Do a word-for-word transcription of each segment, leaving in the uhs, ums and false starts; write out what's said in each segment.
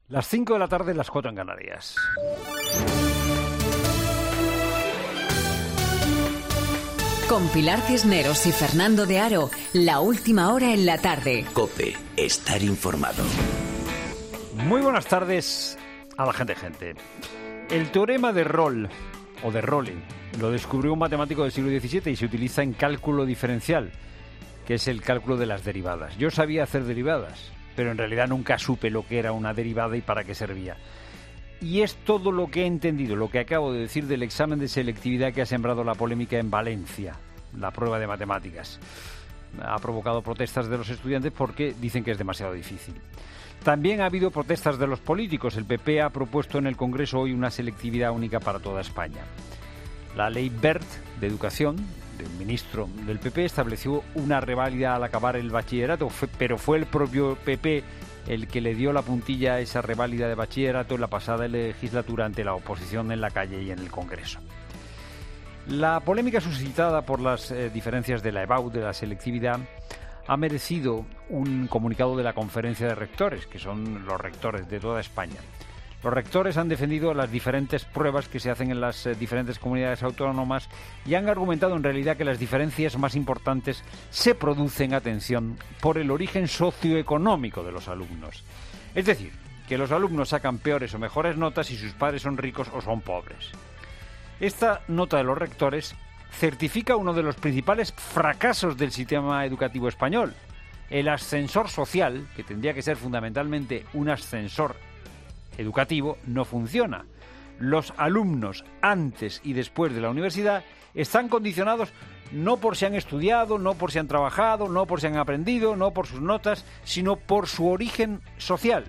Las cinco de la tarde, las cuatro en Canarias. Con Pilar Cisneros y Fernando de Aro, la última hora en la tarde. COPE, estar informado. Muy buenas tardes a la gente, gente. El teorema de Rolle, o de Rolle, lo descubrió un matemático del siglo diecisiete y se utiliza en cálculo diferencial, que es el cálculo de las derivadas. Yo sabía hacer derivadas, pero en realidad nunca supe lo que era una derivada y para qué servía. Y es todo lo que he entendido, lo que acabo de decir del examen de selectividad que ha sembrado la polémica en Valencia, la prueba de matemáticas. Ha provocado protestas de los estudiantes porque dicen que es demasiado difícil. También ha habido protestas de los políticos. El P P ha propuesto en el Congreso hoy una selectividad única para toda España. La ley Wert de Educación, del ministro del P P, estableció una reválida al acabar el bachillerato, pero fue el propio P P el que le dio la puntilla a esa reválida de bachillerato en la pasada legislatura ante la oposición en la calle y en el Congreso. La polémica suscitada por las eh, diferencias de la E B A U, de la selectividad, ha merecido un comunicado de la Conferencia de Rectores, que son los rectores de toda España. Los rectores han defendido las diferentes pruebas que se hacen en las eh, diferentes comunidades autónomas y han argumentado en realidad que las diferencias más importantes se producen, atención, por el origen socioeconómico de los alumnos. Es decir, que los alumnos sacan peores o mejores notas si sus padres son ricos o son pobres. Esta nota de los rectores certifica uno de los principales fracasos del sistema educativo español. El ascensor social, que tendría que ser fundamentalmente un ascensor educativo, no funciona. Los alumnos antes y después de la universidad están condicionados no por si han estudiado, no por si han trabajado, no por si han aprendido, no por sus notas, sino por su origen social.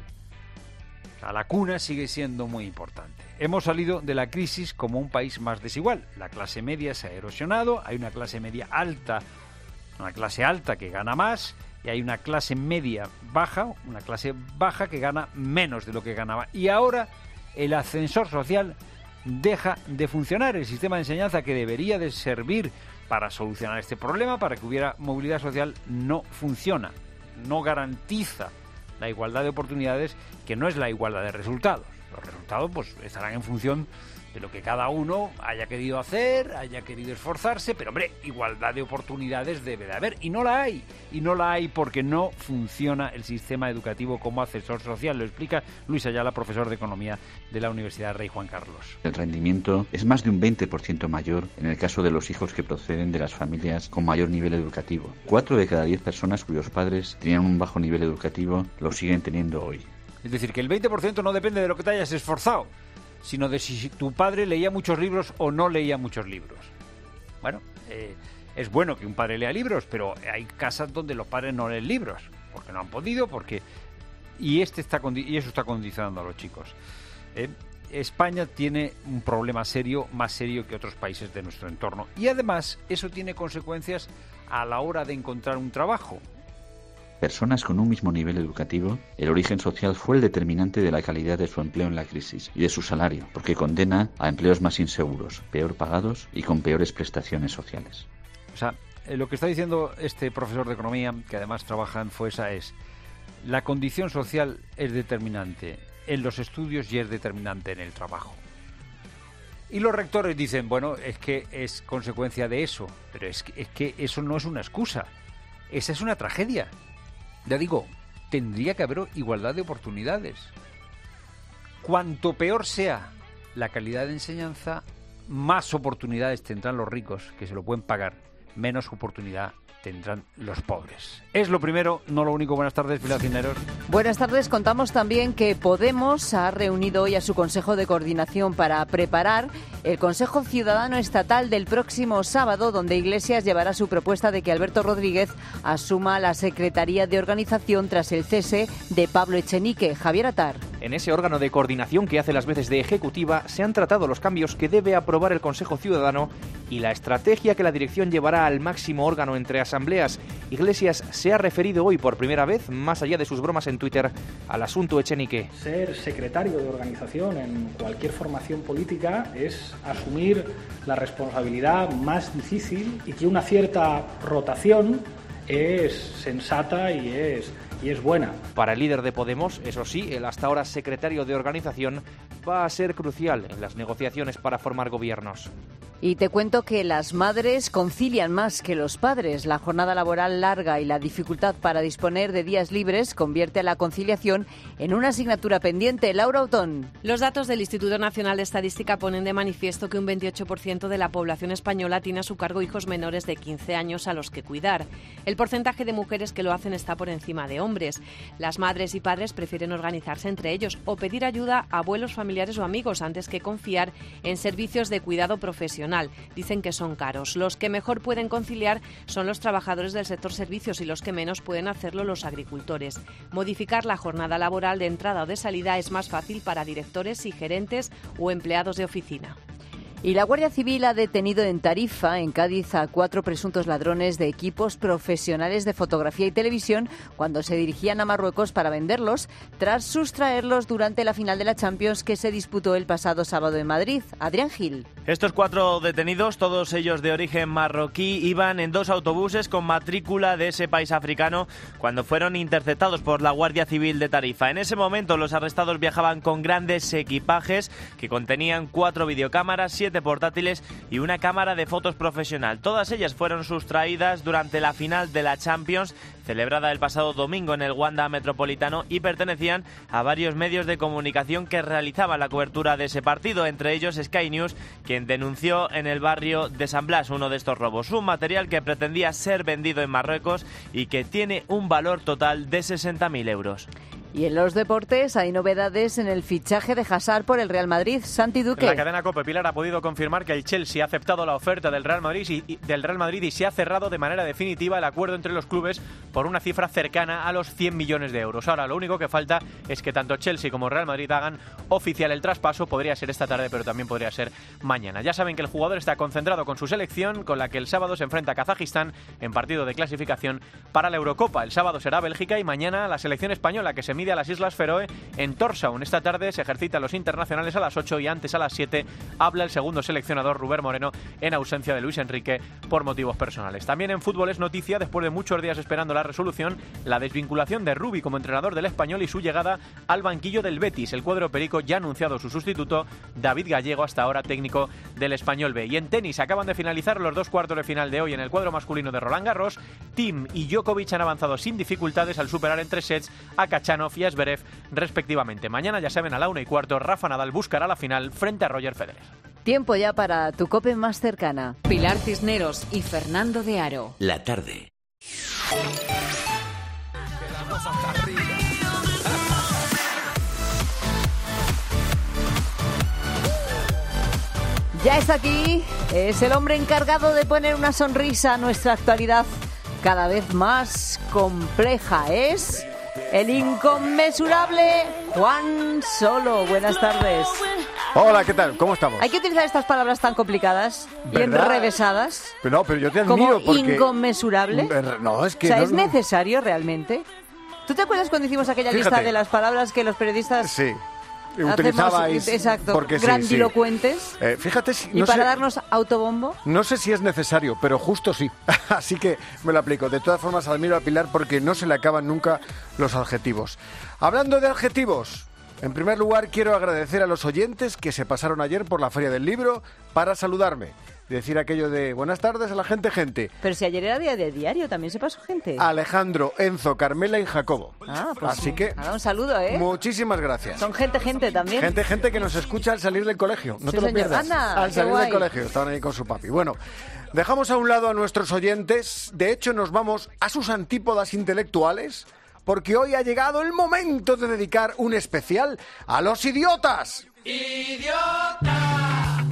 O sea, la cuna sigue siendo muy importante. Hemos salido de la crisis como un país más desigual. La clase media se ha erosionado, hay una clase media alta, una clase alta que gana más, y hay una clase media baja, una clase baja que gana menos de lo que ganaba. Y ahora el ascensor social deja de funcionar. El sistema de enseñanza que debería de servir para solucionar este problema, para que hubiera movilidad social, no funciona. No garantiza la igualdad de oportunidades, que no es la igualdad de resultados. Los resultados pues estarán en función de lo que cada uno haya querido hacer, haya querido esforzarse, pero hombre, igualdad de oportunidades debe de haber, y no la hay, y no la hay porque no funciona el sistema educativo como ascensor social. Lo explica Luis Ayala, profesor de Economía de la Universidad Rey Juan Carlos. El rendimiento es más de un veinte por ciento mayor en el caso de los hijos que proceden de las familias con mayor nivel educativo. Cuatro de cada diez personas cuyos padres tenían un bajo nivel educativo lo siguen teniendo hoy. Es decir, que el veinte por ciento no depende de lo que te hayas esforzado, sino de si tu padre leía muchos libros o no leía muchos libros. Bueno, eh, es bueno que un padre lea libros, pero hay casas donde los padres no leen libros, porque no han podido, porque y este está y eso está condicionando a los chicos. Eh, España tiene un problema serio, más serio que otros países de nuestro entorno, y además eso tiene consecuencias a la hora de encontrar un trabajo. Personas con un mismo nivel educativo, el origen social fue el determinante de la calidad de su empleo en la crisis y de su salario, porque condena a empleos más inseguros, peor pagados y con peores prestaciones sociales. O sea, eh, lo que está diciendo este profesor de Economía, que además trabaja en FOESA, es la condición social es determinante en los estudios y es determinante en el trabajo. Y los rectores dicen, bueno, es que es consecuencia de eso, pero es que, es que eso no es una excusa, esa es una tragedia. Ya digo, tendría que haber igualdad de oportunidades. Cuanto peor sea la calidad de enseñanza, más oportunidades tendrán los ricos, que se lo pueden pagar, menos oportunidad tendrán los pobres. Es lo primero, no lo único. Buenas tardes, Pilar Cisneros. Buenas tardes. Contamos también que Podemos ha reunido hoy a su Consejo de Coordinación para preparar el Consejo Ciudadano Estatal del próximo sábado, donde Iglesias llevará su propuesta de que Alberto Rodríguez asuma la Secretaría de Organización tras el cese de Pablo Echenique. Javier Atar. En ese órgano de coordinación que hace las veces de ejecutiva se han tratado los cambios que debe aprobar el Consejo Ciudadano y la estrategia que la dirección llevará al máximo órgano entre asambleas. Iglesias se ha referido hoy por primera vez, más allá de sus bromas en Twitter, al asunto Echenique. Ser secretario de organización en cualquier formación política es asumir la responsabilidad más difícil y que una cierta rotación es sensata y es y es buena. Para el líder de Podemos, eso sí, el hasta ahora secretario de organización, va a ser crucial en las negociaciones para formar gobiernos. Y te cuento que las madres concilian más que los padres. La jornada laboral larga y la dificultad para disponer de días libres convierte a la conciliación en una asignatura pendiente. Laura Otón. Los datos del Instituto Nacional de Estadística ponen de manifiesto que un veintiocho por ciento de la población española tiene a su cargo hijos menores de quince años a los que cuidar. El porcentaje de mujeres que lo hacen está por encima de hombres. Las madres y padres prefieren organizarse entre ellos o pedir ayuda a abuelos, familiares o amigos antes que confiar en servicios de cuidado profesional. Dicen que son caros. Los que mejor pueden conciliar son los trabajadores del sector servicios y los que menos pueden hacerlo los agricultores. Modificar la jornada laboral de entrada o de salida es más fácil para directores y gerentes o empleados de oficina. Y la Guardia Civil ha detenido en Tarifa, en Cádiz, a cuatro presuntos ladrones de equipos profesionales de fotografía y televisión cuando se dirigían a Marruecos para venderlos, tras sustraerlos durante la final de la Champions que se disputó el pasado sábado en Madrid. Adrián Gil. Estos cuatro detenidos, todos ellos de origen marroquí, iban en dos autobuses con matrícula de ese país africano cuando fueron interceptados por la Guardia Civil de Tarifa. En ese momento los arrestados viajaban con grandes equipajes que contenían cuatro videocámaras, siete portátiles y una cámara de fotos profesional. Todas ellas fueron sustraídas durante la final de la Champions, celebrada el pasado domingo en el Wanda Metropolitano, y pertenecían a varios medios de comunicación que realizaban la cobertura de ese partido, entre ellos Sky News, quien denunció en el barrio de San Blas uno de estos robos. Un material que pretendía ser vendido en Marruecos y que tiene un valor total de sesenta mil euros. Y en los deportes hay novedades en el fichaje de Hazard por el Real Madrid. Santi Duque. La cadena COPE Pilar ha podido confirmar que el Chelsea ha aceptado la oferta del Real Madrid y, y, del Real Madrid y se ha cerrado de manera definitiva el acuerdo entre los clubes por una cifra cercana a los cien millones de euros. Ahora lo único que falta es que tanto Chelsea como Real Madrid hagan oficial el traspaso. Podría ser esta tarde, pero también podría ser mañana. Ya saben que el jugador está concentrado con su selección, con la que el sábado se enfrenta a Kazajistán en partido de clasificación para la Eurocopa. El sábado será Bélgica y mañana la selección española, que se mide a las Islas Feroe en Tórshavn. Esta tarde se ejercitan los internacionales a las ocho y antes a las siete habla el segundo seleccionador Rubén Moreno en ausencia de Luis Enrique por motivos personales. También en fútbol es noticia, después de muchos días esperando la resolución, la desvinculación de Rubi como entrenador del Español y su llegada al banquillo del Betis. El cuadro perico ya ha anunciado su sustituto, David Gallego, hasta ahora técnico del Español B. Y en tenis acaban de finalizar los dos cuartos de final de hoy en el cuadro masculino de Roland Garros. Thiem y Djokovic han avanzado sin dificultades al superar en tres sets a Khachanov y a Zverev respectivamente. Mañana, ya saben, a la una y cuarto, Rafa Nadal buscará la final frente a Roger Federer. Tiempo ya para tu COPE más cercana. Pilar Cisneros y Fernando de Aro. La tarde. Ya está aquí, es el hombre encargado de poner una sonrisa a nuestra actualidad cada vez más compleja. Es el inconmensurable Juan Solo. Buenas tardes. Hola, ¿qué tal? ¿Cómo estamos? ¿Hay que utilizar estas palabras tan complicadas y ¿verdad? enrevesadas? Pero no, pero yo te admiro como porque... inconmensurable. No, es que... O sea, no, ¿es no. necesario realmente? ¿Tú te acuerdas cuando hicimos aquella Fíjate. lista de las palabras que los periodistas... Sí. Hacemos, Utilizabais... exacto, porque sí, grandilocuentes. sí. Eh, fíjate si... Y No para sé, darnos autobombo. no sé si es necesario, pero justo sí. Así que me lo aplico. De todas formas, admiro a Pilar porque no se le acaban nunca los adjetivos. Hablando de adjetivos... En primer lugar, quiero agradecer a los oyentes que se pasaron ayer por la Feria del Libro para saludarme. Decir aquello de buenas tardes a la gente, gente. Pero si ayer era día de diario, también se pasó gente. Alejandro, Enzo, Carmela y Jacobo. Ah, pues Así que... nada, un saludo, ¿eh? Muchísimas gracias. Son gente, gente también. Gente, gente que nos escucha al salir del colegio. No Sí, te lo señor. pierdas. Anda, al qué salir guay. del colegio. Estaban ahí con su papi. Bueno, dejamos a un lado a nuestros oyentes. De hecho, nos vamos a sus antípodas intelectuales, porque hoy ha llegado el momento de dedicar un especial a los idiotas. ¡Idiota!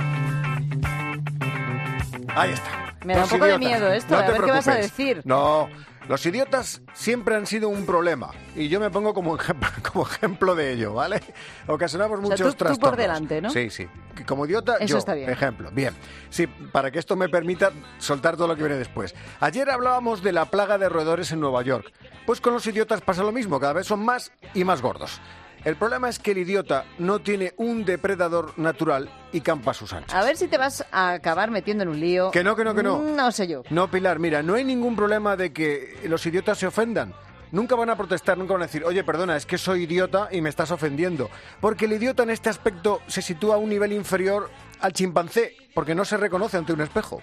Ahí está. Me da Los un poco de idiotas. miedo esto, No a te ver qué vas a preocupes. decir. No, los idiotas siempre han sido un problema y yo me pongo como ejemplo, como ejemplo de ello, ¿vale? Ocasionamos O sea, muchos tú- tú por trastornos. delante, ¿no? Sí, sí. Como idiota, Eso yo, está bien. ejemplo. Bien. Sí, para que esto me permita soltar todo lo que viene después. Ayer hablábamos de la plaga de roedores en Nueva York. Pues con los idiotas pasa lo mismo, cada vez son más y más gordos. El problema es que el idiota no tiene un depredador natural y campa a sus anchas. A ver si te vas a acabar metiendo en un lío. Que no, que no, que no. No sé yo. No, Pilar, mira, no hay ningún problema de que los idiotas se ofendan. nunca van a protestar, nunca van a decir, oye, perdona, es que soy idiota y me estás ofendiendo. Porque el idiota en este aspecto se sitúa a un nivel inferior al chimpancé, porque no se reconoce ante un espejo.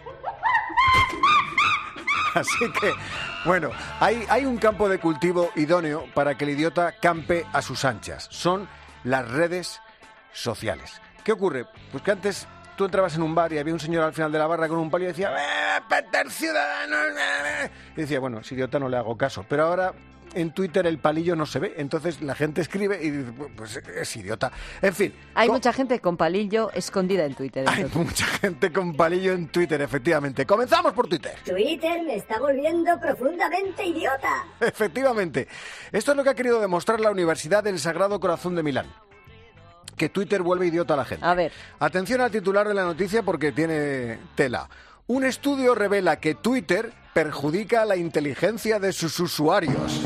Así que, bueno, hay, hay un campo de cultivo idóneo para que el idiota campe a sus anchas. Son las redes sociales. ¿Qué ocurre? Pues que antes tú entrabas en un bar y había un señor al final de la barra con un palo y decía ¡Eh, Peter Ciudadanos! Eh! Y decía, bueno, si idiota no le hago caso. Pero ahora en Twitter el palillo no se ve, entonces la gente escribe y dice, pues es idiota. En fin. Hay con... mucha gente con palillo escondida en Twitter. Entonces. Hay mucha gente con palillo en Twitter, efectivamente. Comenzamos por Twitter. Twitter me está volviendo profundamente idiota. Efectivamente. Esto es lo que ha querido demostrar la Universidad del Sagrado Corazón de Milán. Que Twitter vuelve idiota a la gente. A ver. Atención al titular de la noticia porque tiene tela. Un estudio revela que Twitter perjudica la inteligencia de sus usuarios.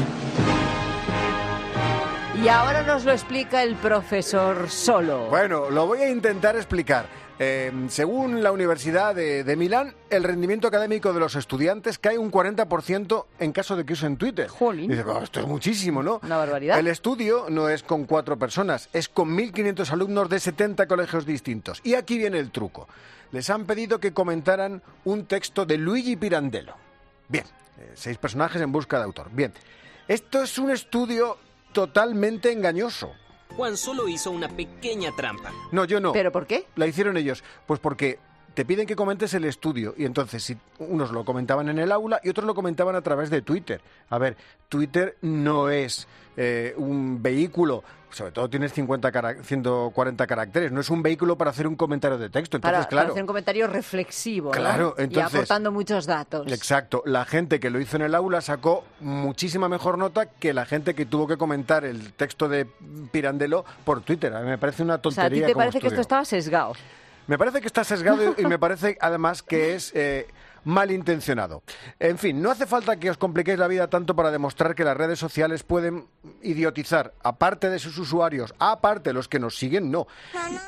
Y ahora nos lo explica el profesor Solo. Bueno, lo voy a intentar explicar. Eh, según la Universidad de, de Milán, el rendimiento académico de los estudiantes cae un cuarenta por ciento en caso de que usen Twitter. Jolín. Dice, oh, esto es muchísimo, ¿no? Una barbaridad. El estudio no es con cuatro personas, es con mil quinientos alumnos de setenta colegios distintos. Y aquí viene el truco. Les han pedido que comentaran un texto de Luigi Pirandello. Bien, eh, seis personajes en busca de autor. Bien, esto es un estudio totalmente engañoso. Juan solo hizo una pequeña trampa. No, yo no. ¿Pero por qué? La hicieron ellos. Pues porque te piden que comentes el estudio y entonces si unos lo comentaban en el aula y otros lo comentaban a través de Twitter. A ver, Twitter no es eh, un vehículo, sobre todo tienes cincuenta cara- ciento cuarenta caracteres, no es un vehículo para hacer un comentario de texto. Entonces, para, claro, para hacer un comentario reflexivo, claro, ¿no? entonces, y aportando muchos datos. Exacto. La gente que lo hizo en el aula sacó muchísima mejor nota que la gente que tuvo que comentar el texto de Pirandello por Twitter. A mí me parece una tontería. O sea, ¿a ti te como parece estudio. que esto estaba sesgado? Me parece que está sesgado y me parece además que es eh, malintencionado. En fin, no hace falta que os compliquéis la vida tanto para demostrar que las redes sociales pueden idiotizar, aparte de sus usuarios, aparte de los que nos siguen, no. No, no,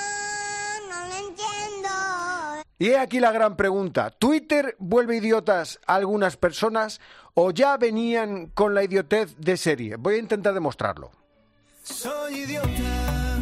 no, no lo entiendo. Y he aquí la gran pregunta. ¿Twitter vuelve idiotas a algunas personas o ya venían con la idiotez de serie? Voy a intentar demostrarlo. Soy idiota,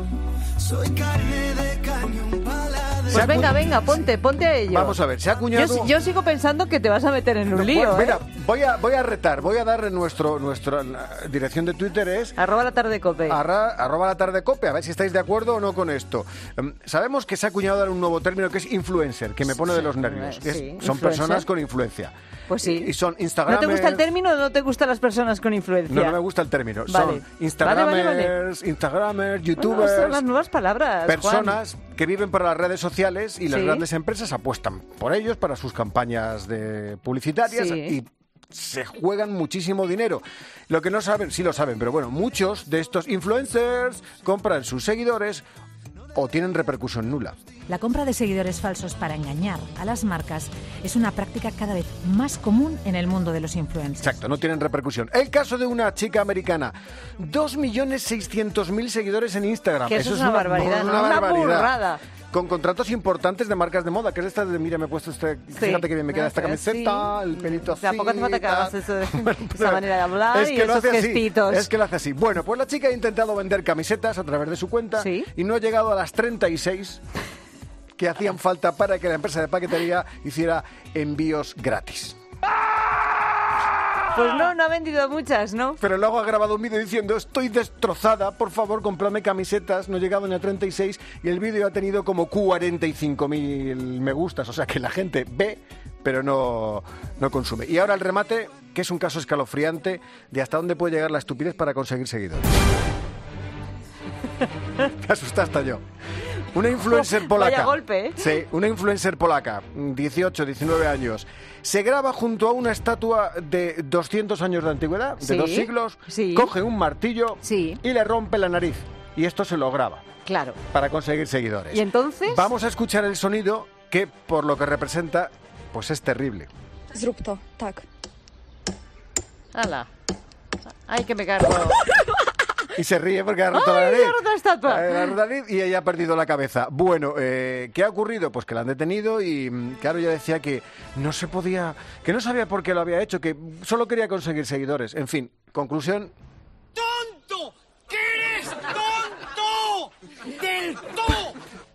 soy carne de cañón paladar. Pues venga, venga, ponte, ponte a ello. Vamos a ver, se ha acuñado... Yo, yo sigo pensando que te vas a meter en un No, lío, bueno, ¿eh? Mira, voy a, voy a retar, voy a dar nuestro, nuestra dirección de Twitter es... Arroba la tarde cope. Arra, arroba la tarde cope, a ver si estáis de acuerdo o no con esto. Um, sabemos que se ha acuñado ahora un nuevo término que es influencer, que me pone Sí, de los nervios. sí, Es- son influencer. personas con influencia. Pues sí. Y son ¿No Instagramers... te gusta el término o no te gustan las personas con influencia? No, no me gusta el término. Vale. Son Instagramers, Vale, vale, vale. Instagramers, Bueno, YouTubers... son las nuevas palabras, Personas que viven para las redes sociales y las Sí. grandes empresas apuestan por ellos para sus campañas de publicitarias Sí. y se juegan muchísimo dinero. Lo que no saben, sí lo saben, pero bueno, muchos de estos influencers compran sus seguidores o tienen repercusión nula. La compra de seguidores falsos para engañar a las marcas es una práctica cada vez más común en el mundo de los influencers. Exacto, no tienen repercusión. El caso de una chica americana, dos millones seiscientos mil seguidores en Instagram. Que eso es una barbaridad, una ¿no? Una barbaridad. burrada. Con contratos importantes de marcas de moda, que es esta de, mira, me he puesto este, fíjate que bien me queda esta camiseta, el pelito así. Tampoco hace falta que hagas eso de, esa manera de hablar es y que lo esos hace así, gestitos. es que lo hace así. Bueno, pues la chica ha intentado vender camisetas a través de su cuenta y no ha llegado a las treinta y seis que hacían falta para que la empresa de paquetería hiciera envíos gratis. Pues no, no ha vendido muchas, ¿no? Pero luego ha grabado un vídeo diciendo estoy destrozada, por favor, comprame camisetas, no he llegado ni a treinta y seis y el vídeo ha tenido como cuarenta y cinco mil me gustas, o sea que la gente ve pero no, no consume. Y ahora el remate, que es un caso escalofriante de hasta dónde puede llegar la estupidez para conseguir seguidores. Me asusta hasta yo. Una influencer polaca. Vaya golpe, ¿eh? Sí, una influencer polaca, dieciocho, diecinueve años. Se graba junto a una estatua de doscientos años de antigüedad, de Sí, dos siglos, sí. coge un martillo Sí. y le rompe la nariz. Y esto se lo graba Claro. para conseguir seguidores. ¿Y entonces? Vamos a escuchar el sonido que, por lo que representa, pues es terrible. Zrób to, tak. Hala. Hay que me cargo. Y se ríe porque ha roto ¡Ay, la nariz. ha roto la estatua! Eh, ha roto la nariz y ella ha perdido la cabeza. Bueno, eh, ¿qué ha ocurrido? Pues que la han detenido y, mm, claro, ella decía que no se podía, que no sabía por qué lo había hecho, que solo quería conseguir seguidores. En fin, conclusión... ¡Tonto! ¡Que eres tonto! ¡Del todo!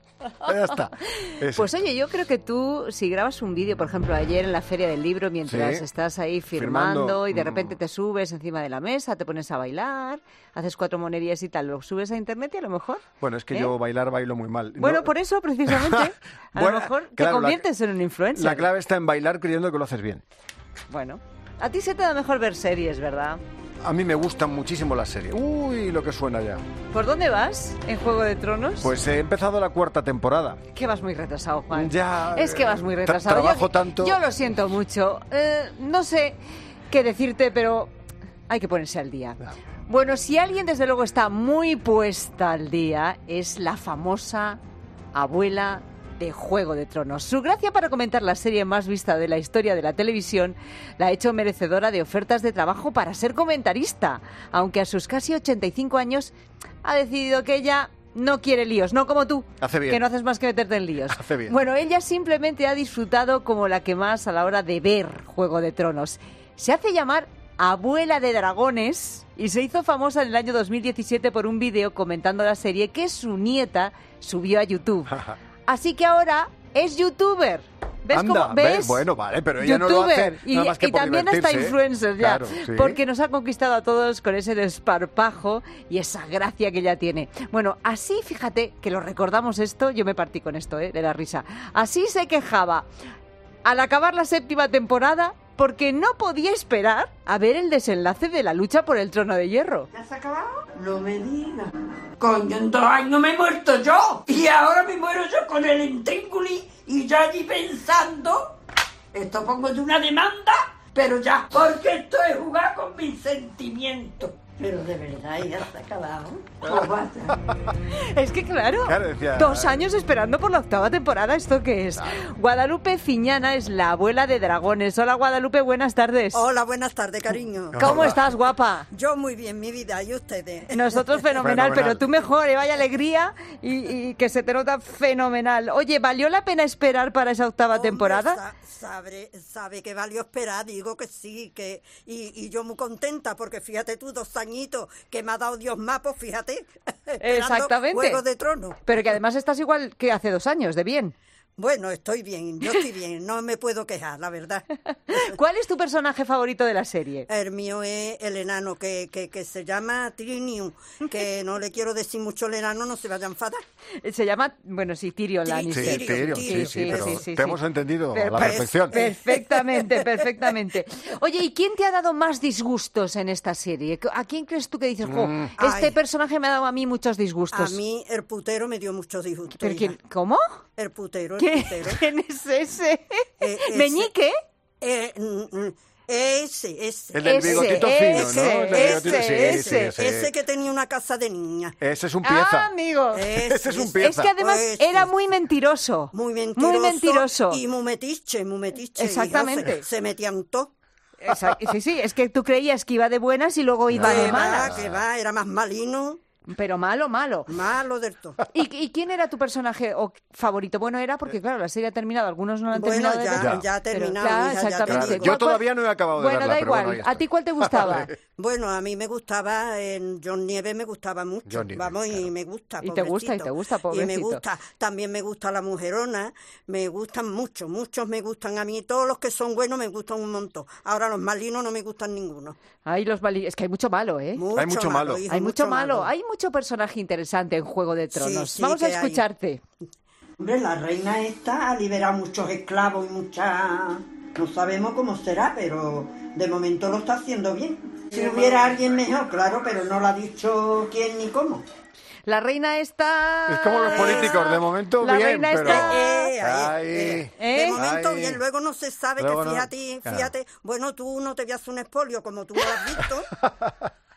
Ya está. Eso. Pues oye, yo creo que tú, si grabas un vídeo, por ejemplo, ayer en la Feria del Libro, mientras Sí. estás ahí firmando, Firmando. y de Mm. repente te subes encima de la mesa, te pones a bailar, haces cuatro monerías y tal, lo subes a internet y a lo mejor... Bueno, es que ¿eh? yo bailar bailo muy mal. Bueno, No- por eso, precisamente, a Bueno, lo mejor te claro, la- conviertes en un influencer. La clave está en bailar creyendo que lo haces bien. Bueno, a ti se te da mejor ver series, ¿verdad? A mí me gustan muchísimo las series. Uy, lo que suena ya. ¿Por dónde vas en Juego de Tronos? Pues he empezado la cuarta temporada. Que vas muy retrasado, Juan. Ya, Es que vas muy tra- retrasado. trabajo yo, tanto. Yo lo siento mucho. Eh, no sé qué decirte, pero hay que ponerse al día. Bueno, si alguien desde luego está muy puesta al día, es la famosa abuela de Juego de Tronos. Su gracia para comentar la serie más vista de la historia de la televisión la ha hecho merecedora de ofertas de trabajo para ser comentarista, aunque a sus casi ochenta y cinco años ha decidido que ella no quiere líos, no como tú, Hace bien. que no haces más que meterte en líos. Hace bien. Bueno, ella simplemente ha disfrutado como la que más a la hora de ver Juego de Tronos. Se hace llamar Abuela de Dragones y se hizo famosa en el año dos mil diecisiete por un vídeo comentando la serie que su nieta subió a YouTube. Así que ahora es youtuber. ¿Ves Anda, cómo? ¿Ves? ¿ves? Bueno, vale, pero ella no lo YouTuber. hace nada y, más que y por también hasta divertirse, ¿eh? influencer ya. Claro, sí. Porque nos ha conquistado a todos con ese desparpajo y esa gracia que ella tiene. Bueno, así, fíjate, que lo recordamos esto, yo me partí con esto, ¿eh? De la risa. Así se quejaba al acabar la séptima temporada porque no podía esperar a ver el desenlace de la lucha por el trono de hierro. ¿Ya has acabado? No me digas. Coño, en dos años me he muerto yo. Y ahora me muero yo con el intríngulis y yo allí pensando, esto pongo de una demanda, pero ya, porque esto es jugar con mis sentimientos. Pero de verdad, ya se ha acabado. ¿Cómo va a ser? Es que claro, Claro, decía- dos años esperando por la octava temporada, ¿esto qué es? Guadalupe Fiñana es la abuela de dragones. Hola Guadalupe, buenas tardes. Hola, buenas tardes, cariño. ¿Cómo Hola. estás, guapa? Yo muy bien, mi vida, ¿y ustedes? Nosotros fenomenal, Fenomenal. pero tú mejor, ¿eh? Vaya alegría y, y que se te nota fenomenal. Oye, ¿valió la pena esperar para esa octava Hombre, temporada? sa- sabe, sabe que valió esperar, digo que sí, que y, y yo muy contenta, porque fíjate tú, dos añitos que me ha dado Dios más, pues fíjate. esperando Exactamente. Juego de Tronos. Pero que además estás igual que hace dos años, de bien. Bueno, estoy bien, yo estoy bien, no me puedo quejar, la verdad. ¿Cuál es tu personaje favorito de la serie? El mío es el enano, que, que, que se llama Trinium, que no le quiero decir mucho el enano, no se vaya a enfadar. Se llama, bueno, sí, Tyrion Sí, Lannister. Sí, Tyrion, sí, sí, pero sí, sí, te sí. hemos entendido a Per- la per- perfección. Perfectamente, perfectamente. Oye, ¿y quién te ha dado más disgustos en esta serie? ¿A quién crees tú que dices, jo, Mm. este Ay. personaje me ha dado a mí muchos A disgustos? mí el putero me dio muchos disgustos. ¿Pero hija. quién- ¿Cómo? El putero, el ¿Qué- putero. ¿Quién es ese? Eh, ese- ¿Meñique? Eh, mm, mm, ese, ese. El del Ese, bigotito ese, fino, ¿no? El del ese, bigotito- sí, ese, sí, ese. Ese que tenía una casa de niña. Ese es un Ah, pieza. amigo. Ese es un ese. pieza. Es que además Pues, era sí. muy mentiroso. Muy mentiroso. Muy mentiroso. Y muy metiche, muy metiche. hija, Exactamente. Se, se metían todos. Esa- Sí, sí, es que tú creías que iba de buenas y luego iba de Que va, malas. que va, era más malino. Pero malo, malo. Malo del todo. ¿Y, y quién era tu personaje o favorito? Bueno, era porque, claro, la serie ha terminado. Algunos no la han Bueno, terminado de ya, ver. ya ha Pero, terminado, claro, hija, ya te exactamente. digo. Yo ¿Cuál- todavía no he acabado de Bueno, verla, da pero igual. bueno, ahí ¿A ti cuál te gustaba? Bueno, a mí me gustaba, en John Nieves me gustaba mucho. John Nieves, Vamos, y me gusta, Y te gusta, y te gusta, Y me pobrecito. gusta, también me gusta la mujerona, me gustan mucho, muchos me gustan a mí. Todos los que son buenos me gustan un montón. Ahora los malinos no me gustan ninguno. Ay, los mali- Es que hay mucho malo, ¿eh? Mucho Hay mucho malo. hijo, Hay mucho malo. Hay mucho personaje interesante en Juego de Tronos. Sí, sí, Vamos a que hay. escucharte. Hombre, la reina esta ha liberado muchos esclavos y muchas... No sabemos cómo será, pero de momento lo está haciendo bien. Si hubiera alguien mejor, claro, pero no lo ha dicho quién ni cómo. La reina está... Es como los políticos, de momento La bien, reina pero... está- Eh, ahí, Ay. eh, ¿Eh? De momento Ay. bien, luego no se sabe Luego que no. fíjate, Claro. fíjate, bueno, tú no te voy a hacer un expolio como tú lo has visto.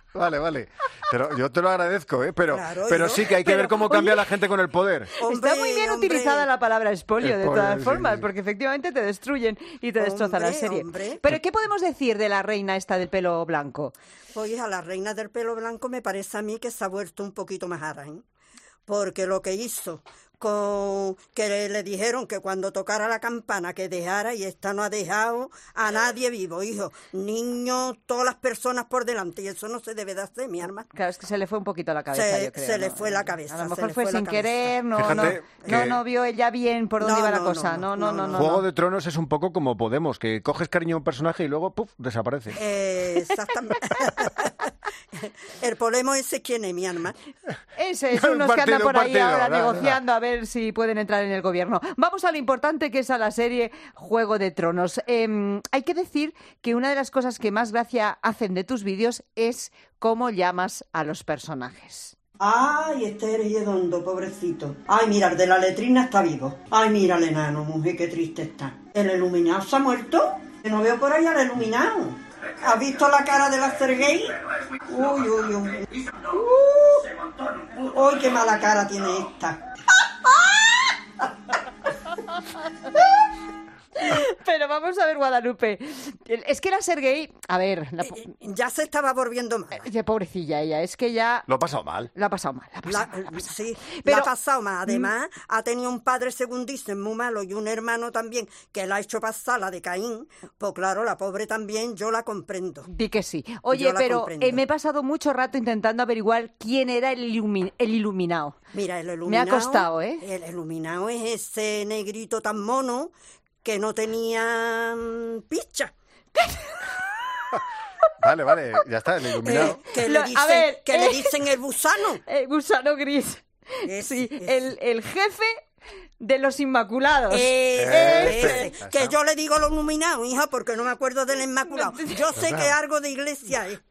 Vale, vale. Pero yo te lo agradezco, ¿eh? Pero, Claro, pero yo- sí que hay que pero, ver cómo oye, cambia la gente con el poder. Está muy bien hombre. utilizada la palabra expolio, de Expolio, todas sí, formas, sí. porque efectivamente te destruyen y te destrozan la Hombre, serie. hombre. Pero ¿qué podemos decir de la reina esta del pelo blanco? Pues a la reina del pelo blanco me parece a mí que se ha vuelto un poquito más ara, ¿eh? Porque lo que hizo con que le, le dijeron que cuando tocara la campana que dejara, y esta no ha dejado a nadie vivo, hijo, niños, todas las personas por delante, y eso no se debe de hacer, mi arma. Claro, es que se le fue un poquito la cabeza, Se, yo creo. se le ¿no? fue la cabeza. A lo se mejor le fue la sin cabeza. querer, no, Fíjate no, no, que- no vio ella bien por dónde No, iba la no, cosa. no, No, no, no, no. Juego no. de Tronos es un poco como Podemos, que coges cariño a un personaje y luego, ¡puf!, desaparece. Eh, exactamente. El problema ese quién es, mi arma. Ese es Un unos que partido, andan por un ahí partido, ahora nada, negociando a ver si pueden entrar en el gobierno. Vamos a lo importante que es a la serie Juego de Tronos. Eh, hay que decir que una de las cosas que más gracia hacen de tus vídeos es cómo llamas a los personajes. Ay, este es redondo, pobrecito. Ay, mira, el de la letrina está vivo. Ay, mira el enano, mujer, qué triste está. ¿El iluminado se ha muerto? Que no veo por ahí al iluminado. ¿Has visto la cara de la Sergei? Uy, uy, uy. Uh, uy, qué mala cara tiene esta. Pero vamos a ver, Guadalupe. Es que la Sergei... A ver... La... Ya se estaba volviendo mal. Eh, pobrecilla ella, es que ya... Lo ha pasado mal. La ha pasado mal. La ha pasado La- mal, la ha pasado sí, mal. la ha pasado mal. Además, ha tenido un padre, según dicen, muy malo, y un hermano también, que la ha hecho pasar la de Caín. Pues claro, la pobre también, yo la comprendo. Di que sí. Oye, Yo la pero comprendo. eh, me he pasado mucho rato intentando averiguar quién era el, ilumi- el iluminado. Mira, el Me ha iluminado... costado, ¿eh? El iluminado es ese negrito tan mono que no tenía mm, picha. Vale, vale, ya está, el iluminado. Eh, que Lo- le a dicen, ver, que le eh. dicen el gusano. El gusano gris. Ese, Sí, ese. el, el jefe de los Inmaculados. Eh, Ese. ese. Que yo le digo lo iluminado, hija, porque no me acuerdo del inmaculado. Yo sé que algo de iglesia es.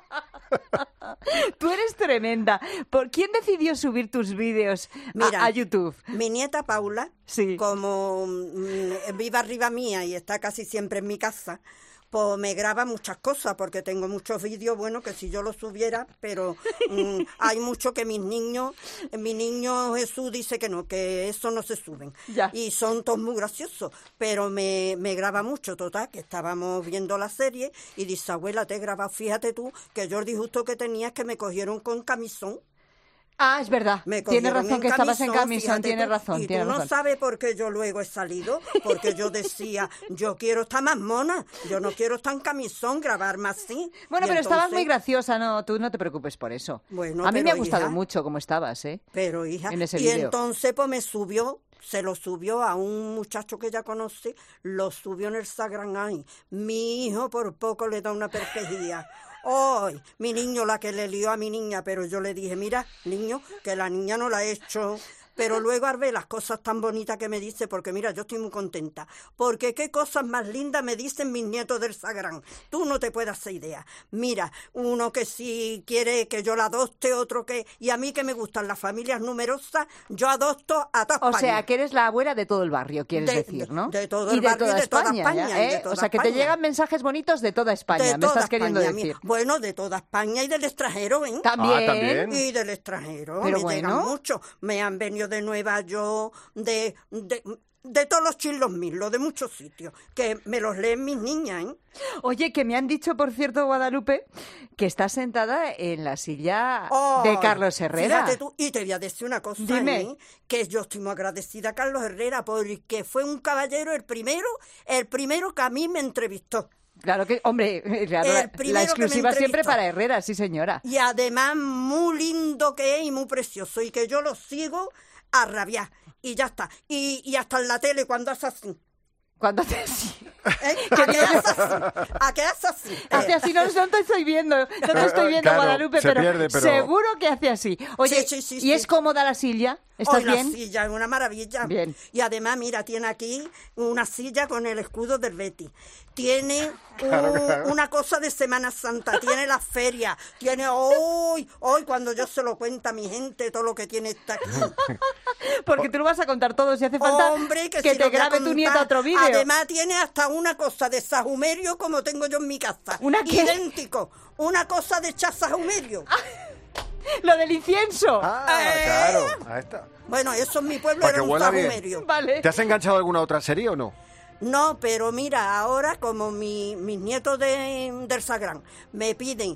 Tú eres tremenda. ¿Por quién decidió subir tus vídeos a- Mira, a, YouTube? Mi nieta Paula, Sí. como mm, vive arriba mía y está casi siempre en mi casa, pues me graba muchas cosas, porque tengo muchos vídeos, bueno, que si yo los subiera, pero mm, hay mucho que mis niños, mi niño Jesús dice que no, que eso no se suben. Ya. Y son todos muy graciosos, pero me, me graba mucho, total, que estábamos viendo la serie y dice, abuela, te he grabado, fíjate tú, que Jordi justo que tenías que me cogieron con camisón. Ah, es verdad. Me Tienes cogieron razón, en que estabas en camisón, fíjate tienes tú. razón, Y tienes tú no razón. sabes por qué yo luego he salido, porque yo decía, yo quiero estar más mona, yo no quiero estar en camisón, grabarme así. Bueno, Y pero estabas entonces- muy graciosa, no, tú no te preocupes por eso. Bueno, a mí me pero, ha gustado hija, mucho cómo estabas, ¿eh? Pero hija, en ese y vídeo. entonces pues me subió, se lo subió a un muchacho que ya conoce, lo subió en el Instagram ahí. Mi hijo por poco le da una perpejía. ¡Ay! Mi niño, la que le lió a mi niña, pero yo le dije, mira, niño, que la niña no la ha hecho. Pero luego al ver las cosas tan bonitas que me dice, porque mira, yo estoy muy contenta, porque qué cosas más lindas me dicen mis nietos del Sagrán. Tú no te puedes hacer idea. Mira, uno que si quiere que yo la adopte, otro que... Y a mí que me gustan las familias numerosas, yo adopto a toda O España. sea, que eres la abuela de todo el barrio, quieres De- decir, ¿no? de- de todo y el de barrio y toda de toda España, España, ya, y de ¿eh? toda O sea, que te España. llegan mensajes bonitos de toda España, De me toda estás queriendo España, decir. mira. Bueno, de toda España y del extranjero, ¿eh? También. Ah, también. Y del extranjero, Pero me llegan bueno. mucho. Me han venido de Nueva York, de, de, de todos los chilos milos, de muchos sitios, que me los leen mis niñas, ¿eh? Oye, que me han dicho, por cierto, Guadalupe, que estás sentada en la silla de Ay, Carlos Herrera. Fíjate tú, y te voy a decir una cosa, Dime. ¿eh? Que yo estoy muy agradecida a Carlos Herrera, porque fue un caballero el primero, el primero que a mí me entrevistó. Claro que, hombre, claro, El la- primero la que me exclusiva siempre entrevistó. para Herrera, sí señora. Y además muy lindo que es y muy precioso, y que yo lo sigo a rabiar, y ya está. Y, y hasta en la tele cuando hace así. Cuando hace así. ¿Eh? ¿A qué hace así? ¿A qué hace así? Hace así, no, no te estoy viendo, no te estoy viendo, Claro, Guadalupe, se pero, pierde, pero- seguro que hace así. Oye, Sí, sí, sí, ¿y sí. es cómoda la silla? ¿Estás Hoy bien? La silla es una maravilla. Bien. Y además, mira, tiene aquí una silla con el escudo del Betis. Tiene un- Claro, claro. una cosa de Semana Santa. Tiene la feria. Tiene hoy, hoy cuando yo se lo cuento a mi gente, todo lo que tiene está aquí. Porque tú lo vas a contar todo. Si hace falta Hombre, que, que si te lo voy a grabe tu contar. nieta otro vídeo. Además tiene hasta una cosa de sajumerio como tengo yo en mi casa. ¿Una qué? Idéntico. Una cosa de sajumerio. Lo del incienso. Ah, Eh. claro. Ahí está. Bueno, eso en mi pueblo Para que era un huela bien. sajumerio. Vale. ¿Te has enganchado a alguna otra serie o no? No, pero mira, ahora como mi- mis nietos de, del Sagrán me piden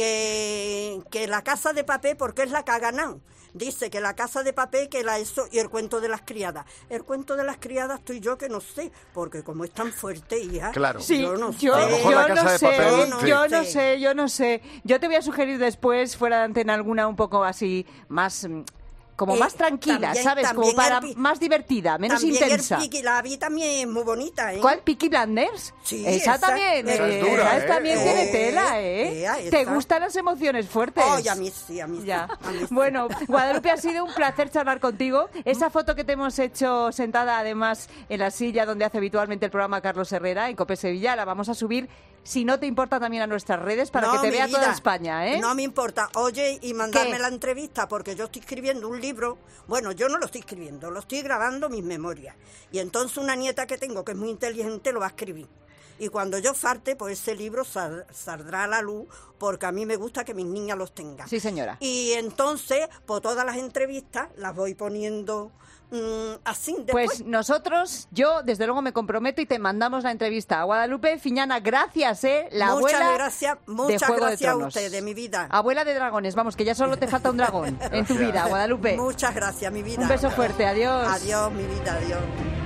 que, que la Casa de Papel, porque es la que ha ganado. Dice que la Casa de Papel, que la eso, y el cuento de las criadas. El cuento de las criadas estoy yo que no sé, porque como es tan fuerte, hija, Claro. Sí, yo no yo, sé. A lo mejor yo la Casa no de sé, Papel, no sí. yo no sé. sé, yo no sé. Yo te voy a sugerir después, fuera de antena alguna, un poco así, más, mm, como Eh, más tranquila, también- ¿sabes? Como también para el pi- más divertida, menos También intensa. el Peaky Blinders también es muy bonita, ¿eh? ¿Cuál? ¿Peaky Blinders? Sí, esa, esa- también, esa es eh, dura, esa ¿eh? también Oh. tiene tela, ¿eh? Ea, ¿Te esa. gustan las emociones fuertes? Ay, a mí sí, a mí sí. Ya. a mí sí. Bueno, Guadalupe, ha sido un placer charlar contigo. Esa foto que te hemos hecho sentada, además, en la silla donde hace habitualmente el programa Carlos Herrera, en COPE Sevilla, la vamos a subir, si no te importa, también a nuestras redes para No, que te mi vea toda vida, España, ¿eh? No me importa. Oye, y mandarme ¿Qué? la entrevista, porque yo estoy escribiendo un libro. Bueno, yo no lo estoy escribiendo, lo estoy grabando mis memorias. Y entonces una nieta que tengo, que es muy inteligente, lo va a escribir. Y cuando yo falte, pues ese libro sal- saldrá a la luz, porque a mí me gusta que mis niñas los tengan. Sí, señora. Y entonces, pues todas las entrevistas las voy poniendo mm, así después. Pues nosotros, yo desde luego me comprometo y te mandamos la entrevista a Guadalupe Fiñana. Gracias, ¿eh? La muchas abuela gracias, de muchas Juego de gracias a Tronos. usted, de mi vida. Abuela de dragones, vamos, que ya solo te falta un dragón en tu vida, Guadalupe. Muchas gracias, mi vida. Un beso fuerte, adiós. Adiós, mi vida, adiós.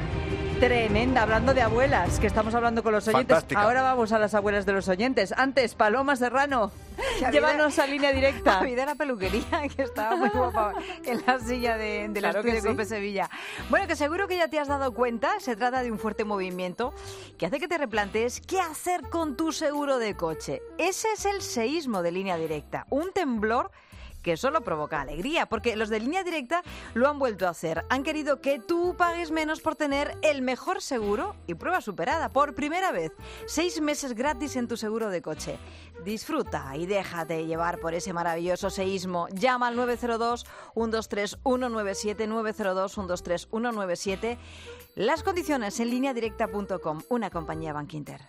Tremenda, hablando de abuelas, que estamos hablando con los oyentes. Fantástica. Ahora vamos a las abuelas de los oyentes. Antes, Paloma Serrano, Ya llévanos a línea directa. A mí de la peluquería, que estaba muy guapa en la silla de, del Claro estudio que de sí. Cope Sevilla. Bueno, que seguro que ya te has dado cuenta, se trata de un fuerte movimiento que hace que te replantees qué hacer con tu seguro de coche. Ese es el seísmo de Línea Directa, un temblor que solo provoca alegría, porque los de Línea Directa lo han vuelto a hacer. Han querido que tú pagues menos por tener el mejor seguro y prueba superada. Por primera vez, seis meses gratis en tu seguro de coche. Disfruta y déjate llevar por ese maravilloso seísmo. Llama al nueve cero dos, uno dos tres, uno nueve siete, nueve cero dos, uno dos tres, uno nueve siete. Las condiciones en línea directa punto com, una compañía Bankinter.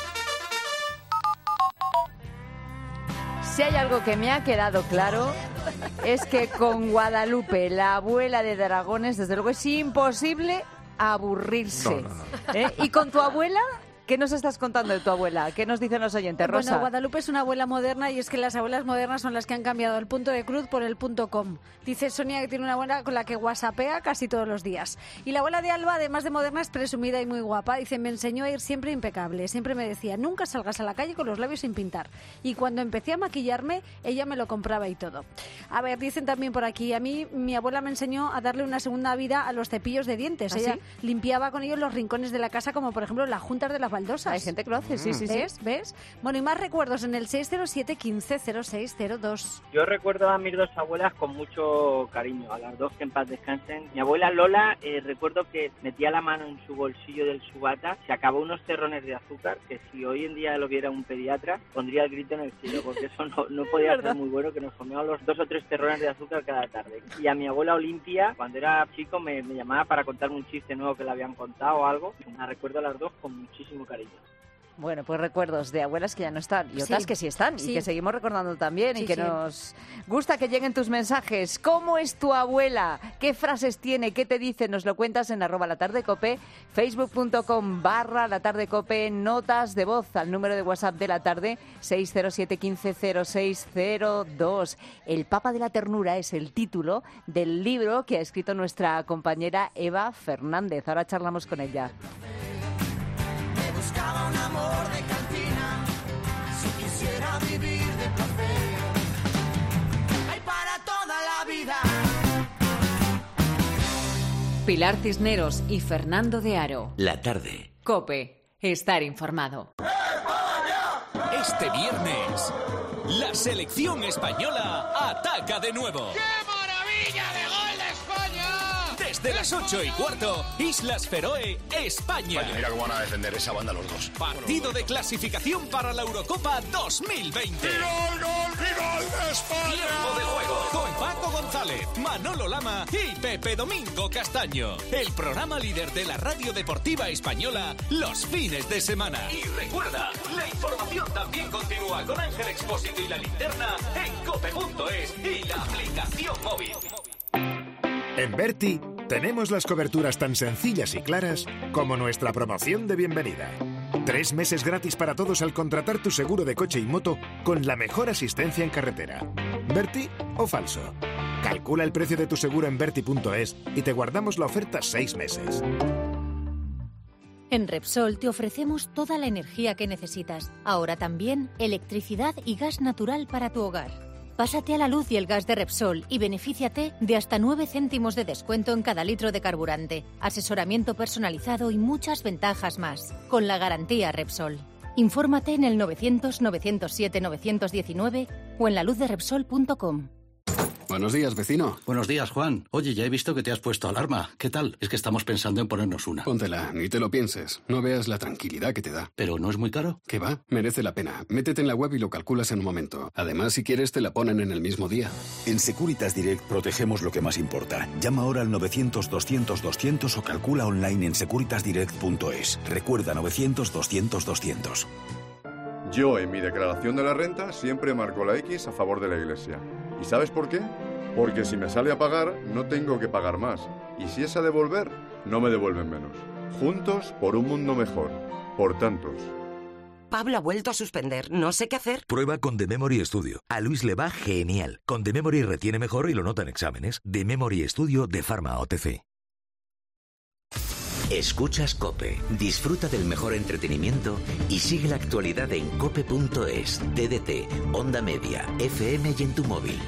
Si hay algo que me ha quedado claro es que con Guadalupe, la abuela de dragones, desde luego es imposible aburrirse. No, no, no. ¿Eh? ¿Y con tu abuela? ¿Qué nos estás contando de tu abuela? ¿Qué nos dicen los oyentes, Rosa? Bueno, Guadalupe es una abuela moderna y es que las abuelas modernas son las que han cambiado el punto de cruz por el punto com. Dice Sonia que tiene una abuela con la que whatsappea casi todos los días. Y la abuela de Alba, además de moderna, es presumida y muy guapa. Dice, me enseñó a ir siempre impecable. Siempre me decía, nunca salgas a la calle con los labios sin pintar. Y cuando empecé a maquillarme, ella me lo compraba y todo. A ver, dicen también por aquí, a mí mi abuela me enseñó a darle una segunda vida a los cepillos de dientes. ¿Ah, ella sí? limpiaba con ellos los rincones de la casa, como por ejemplo las juntas de las baldosas. Hay gente que lo hace, sí, sí, sí. ¿Ves? ¿Ves? Bueno, y más recuerdos en el seis cero siete, quince, cero seis cero dos. Yo recuerdo a mis dos abuelas con mucho cariño, a las dos que en paz descansen. Mi abuela Lola, eh, recuerdo que metía la mano en su bolsillo del subata, se acabó unos terrones de azúcar, que si hoy en día lo viera un pediatra, pondría el grito en el cielo, porque eso no, no podía ser muy bueno, que nos comíamos los dos o tres terrones de azúcar cada tarde. Y a mi abuela Olimpia, cuando era chico, me, me llamaba para contarme un chiste nuevo que le habían contado o algo. La recuerdo a las dos con muchísimo cariño. Bueno, pues recuerdos de abuelas que ya no están y otras Sí. que sí están Sí. y que seguimos recordando también y Sí, que sí. nos gusta que lleguen tus mensajes. ¿Cómo es tu abuela? ¿Qué frases tiene? ¿Qué te dice? Nos lo cuentas en arroba la tarde cope, facebook.com barra la tarde cope, notas de voz al número de WhatsApp de la tarde seis cero siete, quince, cero seis cero dos. El Papa de la Ternura es el título del libro que ha escrito nuestra compañera Eva Fernández. Ahora charlamos con ella. Buscaba un amor de cantina, si quisiera vivir de placer, hay para toda la vida. Pilar Cisneros y Fernando de Aro. La tarde. COPE. Estar informado. Este viernes, la selección española ataca de nuevo. ¡Qué maravilla de gol de España! Desde las ocho y cuarto, Islas Feroe, España. Vaya, mira cómo van a defender esa banda los dos. Partido de clasificación para la Eurocopa dos mil veinte. ¡Gol, gol, gol de España! Tiempo de juego con Paco González, Manolo Lama y Pepe Domingo Castaño. El programa líder de la radio deportiva española los fines de semana. Y recuerda, la información también continúa con Ángel Expósito y la linterna en cope punto es y la aplicación móvil. En Berti tenemos las coberturas tan sencillas y claras como nuestra promoción de bienvenida. Tres meses gratis para todos al contratar tu seguro de coche y moto con la mejor asistencia en carretera. ¿Berti o falso? Calcula el precio de tu seguro en berti punto es y te guardamos la oferta seis meses. En Repsol te ofrecemos toda la energía que necesitas. Ahora también electricidad y gas natural para tu hogar. Pásate a la luz y el gas de Repsol y benefíciate de hasta nueve céntimos de descuento en cada litro de carburante, asesoramiento personalizado y muchas ventajas más, con la garantía Repsol. Infórmate en el novecientos, novecientos siete, novecientos diecinueve o en la luz de repsol punto com. Buenos días, vecino. Buenos días, Juan. Oye, ya he visto que te has puesto alarma. ¿Qué tal? Es que estamos pensando en ponernos una. Póntela, ni te lo pienses. No veas la tranquilidad que te da. ¿Pero no es muy caro? ¿Qué va? Merece la pena. Métete en la web y lo calculas en un momento. Además, si quieres, te la ponen en el mismo día. En Securitas Direct protegemos lo que más importa. Llama ahora al novecientos, doscientos, doscientos o calcula online en securitas direct punto es. Recuerda novecientos, doscientos, doscientos. Yo en mi declaración de la renta siempre marco la X a favor de la Iglesia. ¿Y sabes por qué? Porque si me sale a pagar, no tengo que pagar más. Y si es a devolver, no me devuelven menos. Juntos por un mundo mejor. Por tantos. Pablo ha vuelto a suspender. No sé qué hacer. Prueba con The Memory Studio. A Luis le va genial. Con The Memory retiene mejor y lo nota en exámenes. The Memory Studio de Pharma O T C. Escuchas COPE, disfruta del mejor entretenimiento y sigue la actualidad en cope punto es, T D T, Onda Media, F M y en tu móvil.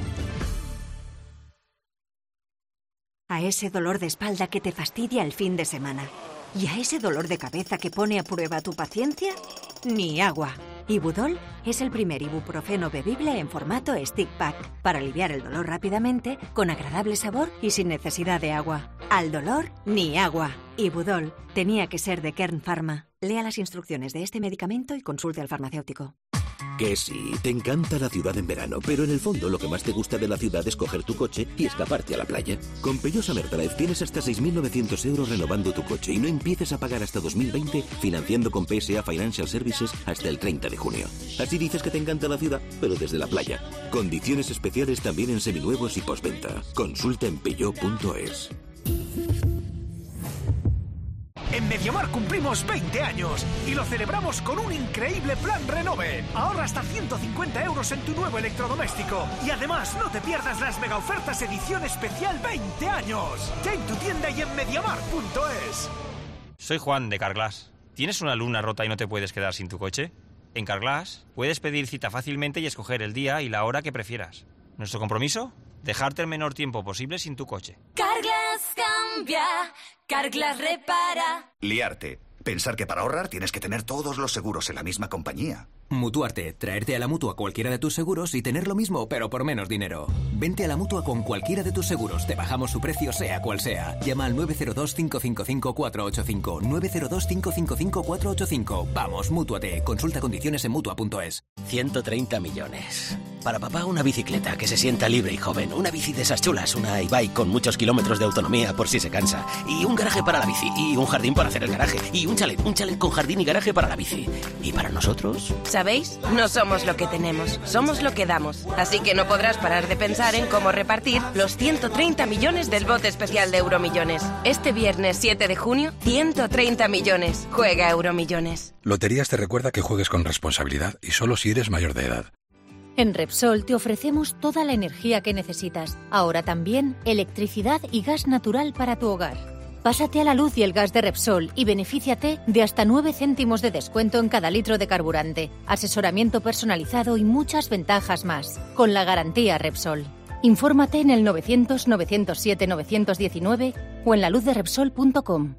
A ese dolor de espalda que te fastidia el fin de semana. ¿Y a ese dolor de cabeza que pone a prueba tu paciencia? Ni agua. Ibudol es el primer ibuprofeno bebible en formato stick pack para aliviar el dolor rápidamente, con agradable sabor y sin necesidad de agua. Al dolor, ni agua. Ibudol tenía que ser de Kern Pharma. Lea las instrucciones de este medicamento y consulte al farmacéutico. Que sí, te encanta la ciudad en verano, pero en el fondo lo que más te gusta de la ciudad es coger tu coche y escaparte a la playa. Con Peugeot Summer Drive tienes hasta seis mil novecientos euros renovando tu coche y no empieces a pagar hasta dos mil veinte financiando con P S A Financial Services hasta el treinta de junio. Así dices que te encanta la ciudad, pero desde la playa. Condiciones especiales también en seminuevos y postventa. Consulta en peugeot punto es. En MediaMarkt cumplimos veinte años y lo celebramos con un increíble plan Renove. Ahorra hasta ciento cincuenta euros en tu nuevo electrodoméstico. Y además no te pierdas las mega ofertas edición especial veinte años. Ya en tu tienda y en mediamarkt punto es. Soy Juan de Carglass. ¿Tienes una luna rota y no te puedes quedar sin tu coche? En Carglass puedes pedir cita fácilmente y escoger el día y la hora que prefieras. ¿Nuestro compromiso? Dejarte el menor tiempo posible sin tu coche. Carglass cambia, Carglass repara. Liarte. Pensar que para ahorrar tienes que tener todos los seguros en la misma compañía. Mutuarte. Traerte a la Mutua cualquiera de tus seguros y tener lo mismo, pero por menos dinero. Vente a la Mutua con cualquiera de tus seguros. Te bajamos su precio, sea cual sea. Llama al nueve cero dos, cinco cinco cinco, cuatro ocho cinco. nueve cero dos, cinco cinco cinco, cuatro ocho cinco. Vamos, Mútuate. Consulta condiciones en mutua punto es. ciento treinta millones. Para papá, una bicicleta que se sienta libre y joven. Una bici de esas chulas. Una e-bike con muchos kilómetros de autonomía por si se cansa. Y un garaje para la bici. Y un jardín para hacer el garaje. Y un chalet. Un chalet con jardín y garaje para la bici. ¿Y para nosotros? ¿Sabéis? No somos lo que tenemos, somos lo que damos. Así que no podrás parar de pensar en cómo repartir los ciento treinta millones del bote especial de Euromillones. Este viernes siete de junio, ciento treinta millones. Juega Euromillones. Loterías te recuerda que juegues con responsabilidad y solo si eres mayor de edad. En Repsol te ofrecemos toda la energía que necesitas. Ahora también electricidad y gas natural para tu hogar. Pásate a la luz y el gas de Repsol y benefíciate de hasta nueve céntimos de descuento en cada litro de carburante, asesoramiento personalizado y muchas ventajas más, con la garantía Repsol. Infórmate en el novecientos, novecientos siete, novecientos diecinueve o en la luz de repsol punto com.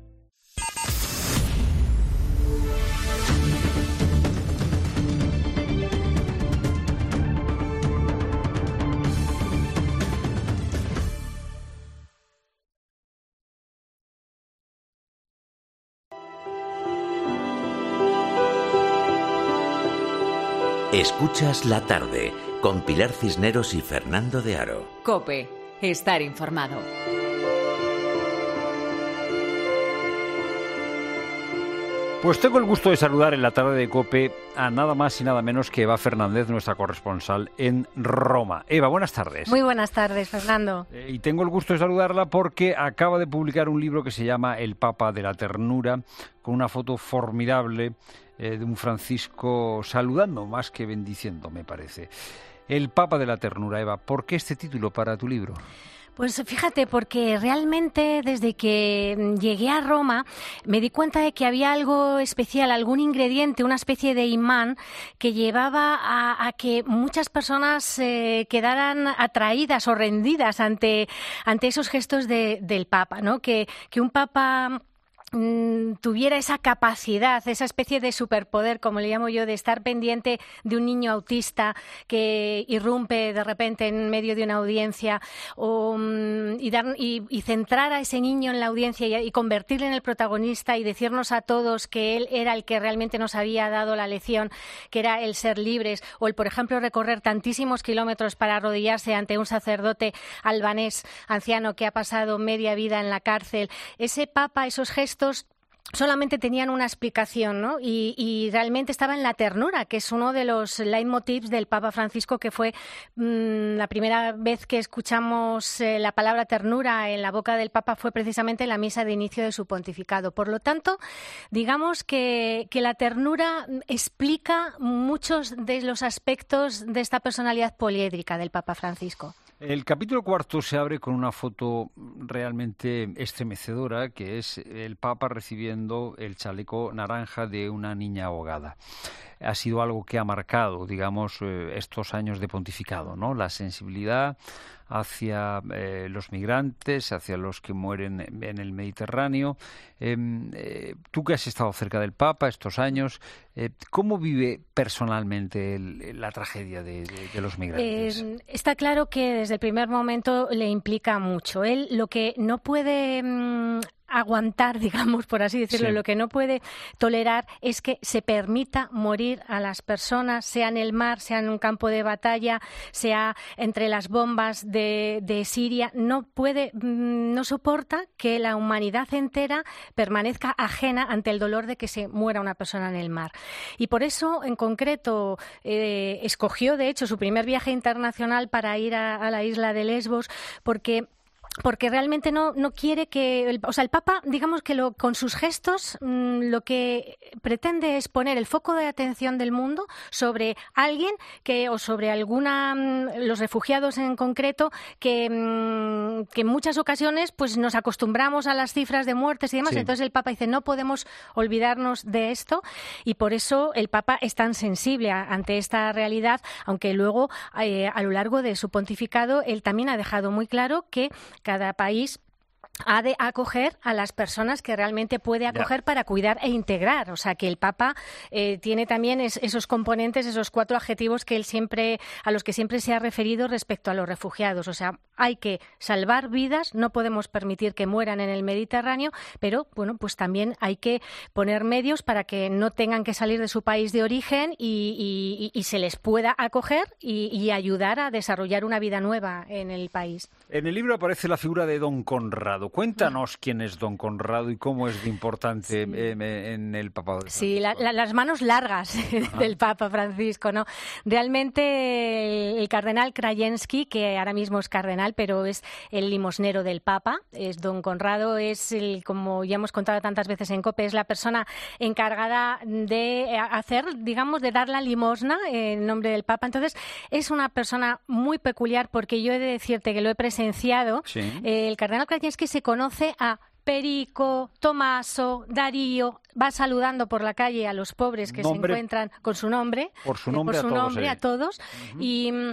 Escuchas La Tarde con Pilar Cisneros y Fernando de Aro. COPE. Estar informado. Pues tengo el gusto de saludar en La Tarde de COPE a nada más y nada menos que Eva Fernández, nuestra corresponsal en Roma. Eva, buenas tardes. Muy buenas tardes, Fernando. Eh, y tengo el gusto de saludarla porque acaba de publicar un libro que se llama El Papa de la Ternura, con una foto formidable eh, de un Francisco saludando más que bendiciendo, me parece. El Papa de la Ternura, Eva, ¿por qué este título para tu libro? Pues fíjate, porque realmente desde que llegué a Roma me di cuenta de que había algo especial, algún ingrediente, una especie de imán que llevaba a, a que muchas personas eh, quedaran atraídas o rendidas ante, ante esos gestos de, del Papa, ¿no? Que, que un Papa tuviera esa capacidad, esa especie de superpoder, como le llamo yo, de estar pendiente de un niño autista que irrumpe de repente en medio de una audiencia o, y, dar, y, y centrar a ese niño en la audiencia y, y convertirle en el protagonista y decirnos a todos que él era el que realmente nos había dado la lección, que era el ser libres, o el, por ejemplo, recorrer tantísimos kilómetros para arrodillarse ante un sacerdote albanés anciano que ha pasado media vida en la cárcel. Ese Papa, esos gestos solamente tenían una explicación, ¿no? Y, y realmente estaba en la ternura, que es uno de los leitmotivs del Papa Francisco, que fue mmm, la primera vez que escuchamos eh, la palabra ternura en la boca del Papa fue precisamente en la misa de inicio de su pontificado. Por lo tanto, digamos que, que la ternura explica muchos de los aspectos de esta personalidad poliédrica del Papa Francisco. El capítulo cuarto se abre con una foto realmente estremecedora, que es el Papa recibiendo el chaleco naranja de una niña ahogada. Ha sido algo que ha marcado, digamos, estos años de pontificado, ¿no? La sensibilidad hacia eh, los migrantes, hacia los que mueren en el Mediterráneo. Eh, eh, tú que has estado cerca del Papa estos años, eh, ¿cómo vive personalmente el, la tragedia de, de, de los migrantes? Eh, está claro que desde el primer momento le implica mucho. Él lo que no puede mmm, aguantar, digamos, por así decirlo, sí. Lo que no puede tolerar es que se permita morir a las personas, sea en el mar, sea en un campo de batalla, sea entre las bombas de, de Siria. No puede, no soporta que la humanidad entera permanezca ajena ante el dolor de que se muera una persona en el mar. Y por eso, en concreto, eh, escogió, de hecho, su primer viaje internacional para ir a, a la isla de Lesbos, porque porque realmente no, no quiere que... El, o sea, el Papa, digamos que lo, con sus gestos mmm, lo que pretende es poner el foco de atención del mundo sobre alguien que o sobre alguna... Mmm, los refugiados en concreto, que, mmm, que en muchas ocasiones pues nos acostumbramos a las cifras de muertes y demás. Sí. Entonces el Papa dice, no podemos olvidarnos de esto, y por eso el Papa es tan sensible a, ante esta realidad, aunque luego eh, a lo largo de su pontificado él también ha dejado muy claro que cada país ha de acoger a las personas que realmente puede acoger, ya, para cuidar e integrar. O sea, que el Papa eh, tiene también es, esos componentes, esos cuatro adjetivos que él siempre, a los que siempre se ha referido respecto a los refugiados. O sea, hay que salvar vidas, no podemos permitir que mueran en el Mediterráneo, pero bueno, pues también hay que poner medios para que no tengan que salir de su país de origen y, y, y se les pueda acoger y, y ayudar a desarrollar una vida nueva en el país. En el libro aparece la figura de Don Conrado. Cuéntanos quién es Don Conrado y cómo es de importante sí. eh, en el papado. De sí, la, la, las manos largas ah. del Papa Francisco, ¿no? Realmente el, el cardenal Krajewski, que ahora mismo es cardenal, pero es el limosnero del Papa, es Don Conrado, es el, como ya hemos contado tantas veces en COPE, es la persona encargada de hacer, digamos, de dar la limosna en nombre del Papa. Entonces, es una persona muy peculiar, porque yo he de decirte que lo he presenciado. Sí. Eh, el cardenal Krajewski se conoce a Perico, Tomaso, Darío, va saludando por la calle a los pobres que nombre, se encuentran con su nombre, por su nombre, por su a, nombre todos, a todos, uh-huh. y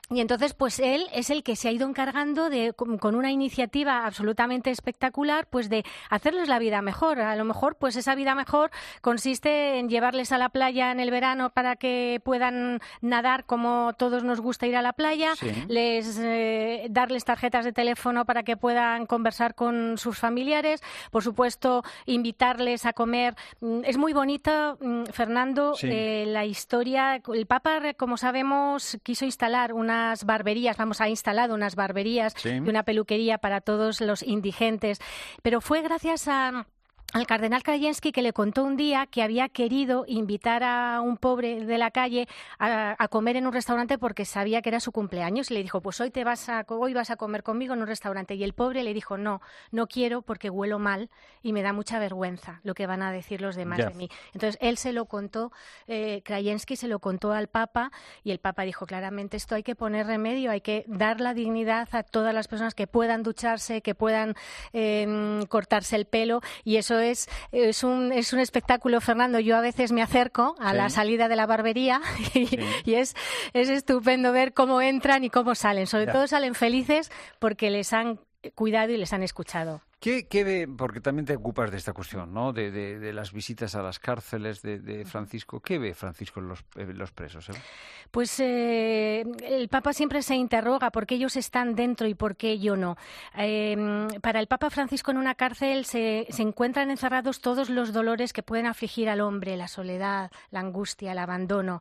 Y entonces, pues él es el que se ha ido encargando de, con una iniciativa absolutamente espectacular, pues de hacerles la vida mejor. A lo mejor, pues esa vida mejor consiste en llevarles a la playa en el verano para que puedan nadar como todos nos gusta ir a la playa, sí. les eh, darles tarjetas de teléfono para que puedan conversar con sus familiares, por supuesto, invitarles a comer. Es muy bonita, Fernando, sí. eh, la historia. El Papa, como sabemos, quiso instalar una unas barberías, vamos, ha instalado unas barberías sí. y una peluquería para todos los indigentes, pero fue gracias a... al cardenal Krajewski, que le contó un día que había querido invitar a un pobre de la calle a, a comer en un restaurante porque sabía que era su cumpleaños, y le dijo, pues hoy te vas a hoy vas a comer conmigo en un restaurante, y el pobre le dijo, no, no quiero porque huelo mal y me da mucha vergüenza lo que van a decir los demás yeah. de mí. Entonces él se lo contó, eh, Krajewski se lo contó al Papa, y el Papa dijo, claramente esto hay que poner remedio, hay que dar la dignidad a todas las personas que puedan ducharse, que puedan eh, cortarse el pelo, y eso Es, es, un, es un espectáculo, Fernando. Yo a veces me acerco a sí. la salida de la barbería y, sí. y es, es estupendo ver cómo entran y cómo salen. Sobre ya. todo salen felices porque les han cuidado y les han escuchado. ¿Qué, qué ve, porque también te ocupas de esta cuestión, ¿no? De, de, de las visitas a las cárceles de, de Francisco. ¿Qué ve Francisco en los, en los presos? Eh? Pues eh, el Papa siempre se interroga por qué ellos están dentro y por qué yo no. Eh, para el Papa Francisco, en una cárcel se, se encuentran encerrados todos los dolores que pueden afligir al hombre, la soledad, la angustia, el abandono,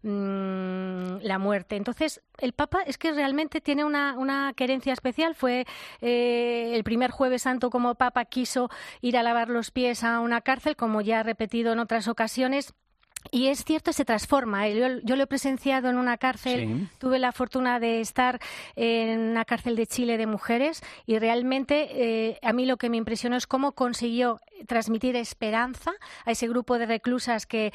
mmm, la muerte. Entonces, el Papa es que realmente tiene una, una querencia especial. Fue eh, el primer Jueves Santo como Papa, quiso ir a lavar los pies a una cárcel, como ya ha repetido en otras ocasiones. Y es cierto, se transforma. Yo, yo lo he presenciado en una cárcel, sí. tuve la fortuna de estar en una cárcel de Chile de mujeres, y realmente eh, a mí lo que me impresionó es cómo consiguió transmitir esperanza a ese grupo de reclusas que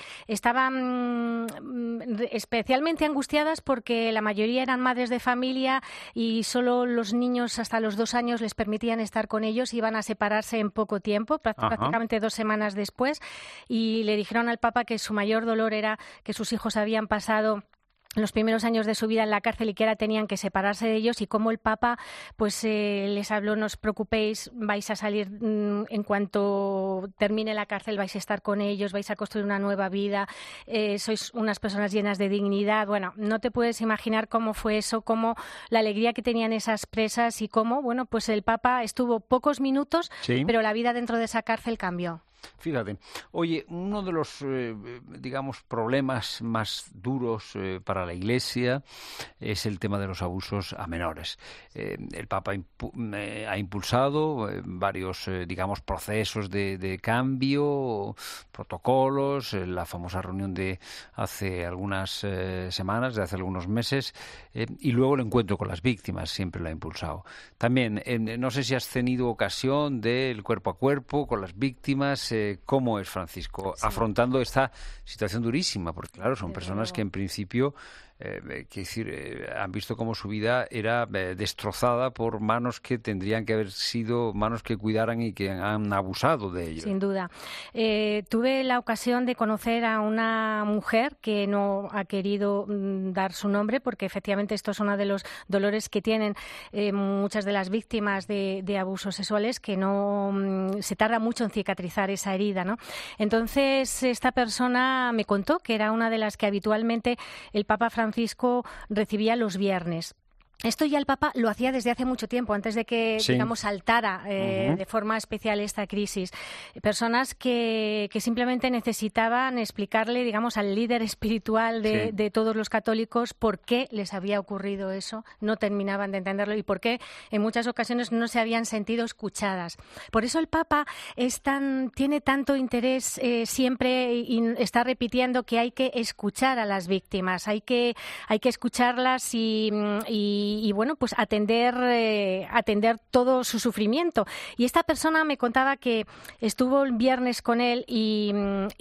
estaban mm, especialmente angustiadas porque la mayoría eran madres de familia y solo los niños hasta los dos años les permitían estar con ellos, iban a separarse en poco tiempo, prácticamente Ajá. dos semanas después, y le dijeron al Papa que su mayor dolor era que sus hijos habían pasado los primeros años de su vida en la cárcel y que ahora tenían que separarse de ellos, y cómo el Papa pues eh, les habló, no os preocupéis, vais a salir mmm, en cuanto termine la cárcel, vais a estar con ellos, vais a construir una nueva vida, eh, sois unas personas llenas de dignidad. Bueno, no te puedes imaginar cómo fue eso, cómo la alegría que tenían esas presas, y cómo, bueno, pues el Papa estuvo pocos minutos, sí. pero la vida dentro de esa cárcel cambió. Fíjate, oye, uno de los, eh, digamos, problemas más duros eh, para la Iglesia es el tema de los abusos a menores. Eh, el Papa impu eh, ha impulsado eh, varios, eh, digamos, procesos de, de cambio, protocolos, eh, la famosa reunión de hace algunas eh, semanas, de hace algunos meses, eh, y luego el encuentro con las víctimas, siempre lo ha impulsado. También, eh, no sé si has tenido ocasión del cuerpo a cuerpo con las víctimas. Eh, ¿Cómo es Francisco sí. afrontando esta situación durísima? Porque claro, son personas que en principio eh, que decir, eh, han visto cómo su vida era eh, destrozada por manos que tendrían que haber sido manos que cuidaran y que han abusado de ellos. Sin duda. Eh, tuve la ocasión de conocer a una mujer que no ha querido mm, dar su nombre, porque efectivamente esto es uno de los dolores que tienen eh, muchas de las víctimas de, de abusos sexuales, que no mm, se tarda mucho en cicatrizar esa herida, ¿no? Entonces, esta persona me contó que era una de las que habitualmente el Papa Francisco recibía los viernes. Esto ya el Papa lo hacía desde hace mucho tiempo, antes de que, sí. digamos, saltara eh, uh-huh. de forma especial esta crisis. Personas que, que simplemente necesitaban explicarle, digamos, al líder espiritual de, sí. de todos los católicos por qué les había ocurrido eso, no terminaban de entenderlo, y por qué en muchas ocasiones no se habían sentido escuchadas. Por eso el Papa es tan, tiene tanto interés eh, siempre, y está repitiendo que hay que escuchar a las víctimas, hay que, hay que escucharlas y, y Y, y bueno, pues atender, eh, atender todo su sufrimiento. Y esta persona me contaba que estuvo el viernes con él y,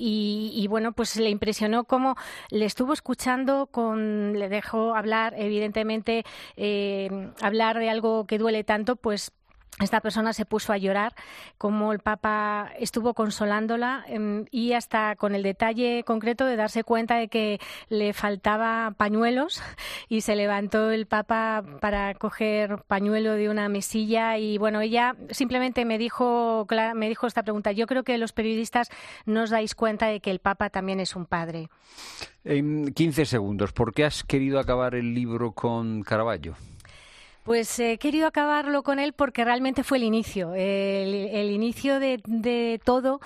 y, y bueno, pues le impresionó cómo le estuvo escuchando, con, le dejó hablar, evidentemente, eh, hablar de algo que duele tanto, pues esta persona se puso a llorar, como el Papa estuvo consolándola eh, y hasta con el detalle concreto de darse cuenta de que le faltaba pañuelos y se levantó el Papa para coger pañuelo de una mesilla y bueno, ella simplemente me dijo, me dijo esta pregunta: yo creo que los periodistas no os dais cuenta de que el Papa también es un padre. En quince segundos, ¿por qué has querido acabar el libro con Caravaggio? Pues he querido acabarlo con él porque realmente fue el inicio. El, el inicio de, de todo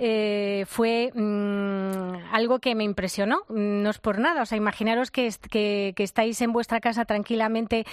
eh, fue mmm, algo que me impresionó. No es por nada. O sea, imaginaros que, que, que estáis en vuestra casa tranquilamente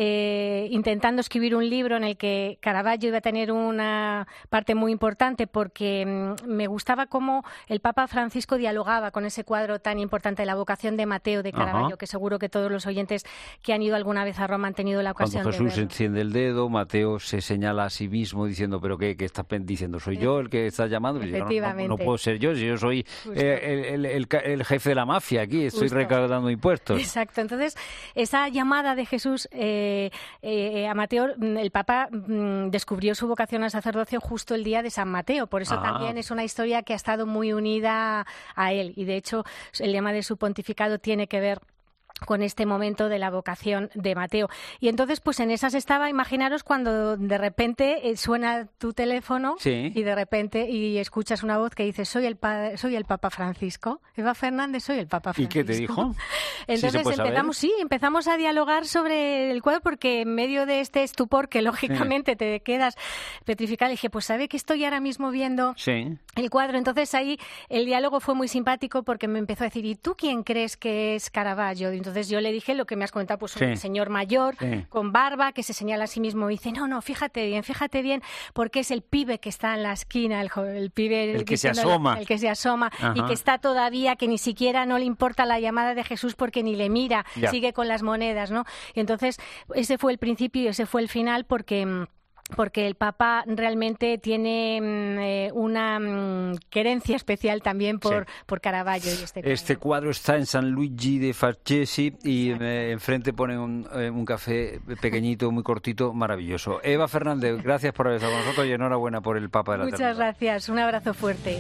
eh, intentando escribir un libro en el que Caravaggio iba a tener una parte muy importante, porque mmm, me gustaba cómo el Papa Francisco dialogaba con ese cuadro tan importante de la vocación de Mateo de Caravaggio, Ajá. que seguro que todos los oyentes que han ido alguna vez a Roma han tenido la ocasión. Cuando Jesús enciende el dedo, Mateo se señala a sí mismo diciendo, pero ¿qué, qué estás diciendo? ¿Soy yo el que está llamando? Efectivamente. No, no, no puedo ser yo, si yo soy eh, el, el, el, el jefe de la mafia aquí, estoy Justo. recaudando impuestos. Exacto, entonces esa llamada de Jesús eh, eh, a Mateo, el Papa mm, descubrió su vocación al sacerdocio justo el día de San Mateo, por eso ah. también es una historia que ha estado muy unida a él, y de hecho el lema de su pontificado tiene que ver con este momento de la vocación de Mateo. Y entonces, pues en esas estaba, imaginaros cuando de repente eh, suena tu teléfono sí. y de repente y escuchas una voz que dice, soy el padre, soy el Papa Francisco. Eva Fernández, soy el Papa Francisco. ¿Y qué te dijo? Entonces ¿Sí empezamos, sí, empezamos a dialogar sobre el cuadro, porque en medio de este estupor que lógicamente sí. te quedas petrificada, dije, pues sabe que estoy ahora mismo viendo sí. el cuadro. Entonces ahí el diálogo fue muy simpático porque me empezó a decir, ¿y tú quién crees que es Caravaggio? Entonces yo le dije lo que me has comentado, pues sí. un señor mayor, sí. con barba, que se señala a sí mismo y dice, no, no, fíjate bien, fíjate bien, porque es el pibe que está en la esquina, el, el pibe... El, el que se asoma. El, el que se asoma Ajá. y que está todavía, que ni siquiera no le importa la llamada de Jesús porque ni le mira, ya. sigue con las monedas, ¿no? Y entonces ese fue el principio y ese fue el final, porque... porque el Papa realmente tiene eh, una mm, querencia especial también por, sí. por Caravaggio. Y este, cuadro. este cuadro está en San Luigi de Farchesi y eh, enfrente ponen un, eh, un café pequeñito, muy cortito, maravilloso. Eva Fernández, gracias por haber estado con nosotros y enhorabuena por el Papa de la Muchas Eternidad. gracias, un abrazo fuerte.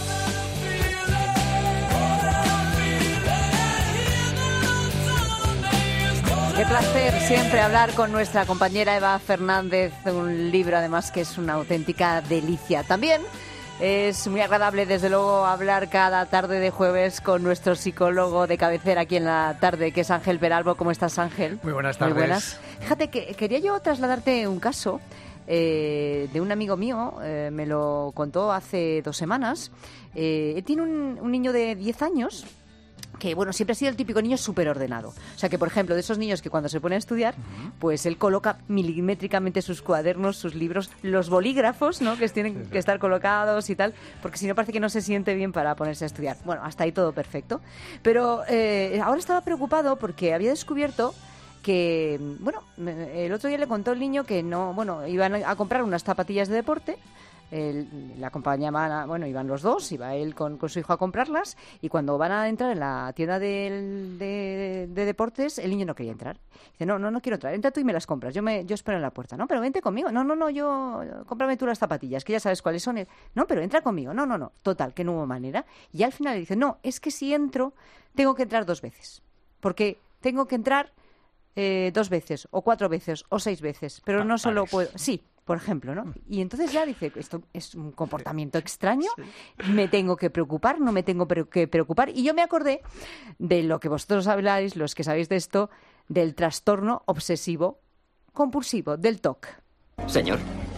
Qué placer siempre hablar con nuestra compañera Eva Fernández, un libro además que es una auténtica delicia. También es muy agradable, desde luego, hablar cada tarde de jueves con nuestro psicólogo de cabecera aquí en la tarde, que es Ángel Peralbo. ¿Cómo estás, Ángel? Muy buenas tardes. Muy buenas. Fíjate que quería yo trasladarte un caso eh, de un amigo mío, eh, me lo contó hace dos semanas. Eh, tiene un, un niño de diez años... que, bueno, siempre ha sido el típico niño súper ordenado. O sea, que, por ejemplo, de esos niños que cuando se pone a estudiar, uh-huh. pues él coloca milimétricamente sus cuadernos, sus libros, los bolígrafos, ¿no?, que tienen que estar colocados y tal, porque si no parece que no se siente bien para ponerse a estudiar. Bueno, hasta ahí todo perfecto. Pero eh, ahora estaba preocupado porque había descubierto que, bueno, el otro día le contó el niño que no, bueno, iban a comprar unas zapatillas de deporte. El, la acompañaban, bueno, iban los dos, iba él con, con su hijo a comprarlas, y cuando van a entrar en la tienda de, de, de deportes, el niño no quería entrar. Dice, no, no, no quiero entrar, entra tú y me las compras, yo me yo espero en la puerta. No, pero vente conmigo. No, no, no, yo, cómprame tú las zapatillas, que ya sabes cuáles son. No, pero entra conmigo. No, no, no, total, que no hubo manera. Y al final le dice, no, es que si entro, tengo que entrar dos veces, porque tengo que entrar eh, dos veces, o cuatro veces, o seis veces, pero ah, no solo vale. puedo... Sí, por ejemplo, ¿no? Y entonces ya dice, esto es un comportamiento extraño, me tengo que preocupar, no me tengo que preocupar. Y yo me acordé de lo que vosotros habláis, los que sabéis de esto, del trastorno obsesivo compulsivo, del T O C. Señor.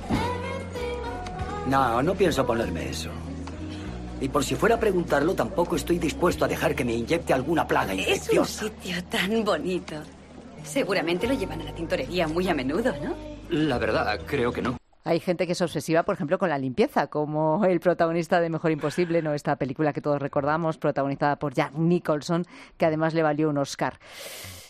No, no pienso ponerme eso. Y por si fuera a preguntarlo, tampoco estoy dispuesto a dejar que me inyecte alguna plaga infecciosa. Es un sitio tan bonito. Seguramente lo llevan a la tintorería muy a menudo, ¿no? La verdad, creo que no. Hay gente que es obsesiva, por ejemplo, con la limpieza, como el protagonista de Mejor Imposible, ¿no? Esta película que todos recordamos, protagonizada por Jack Nicholson, que además le valió un Oscar.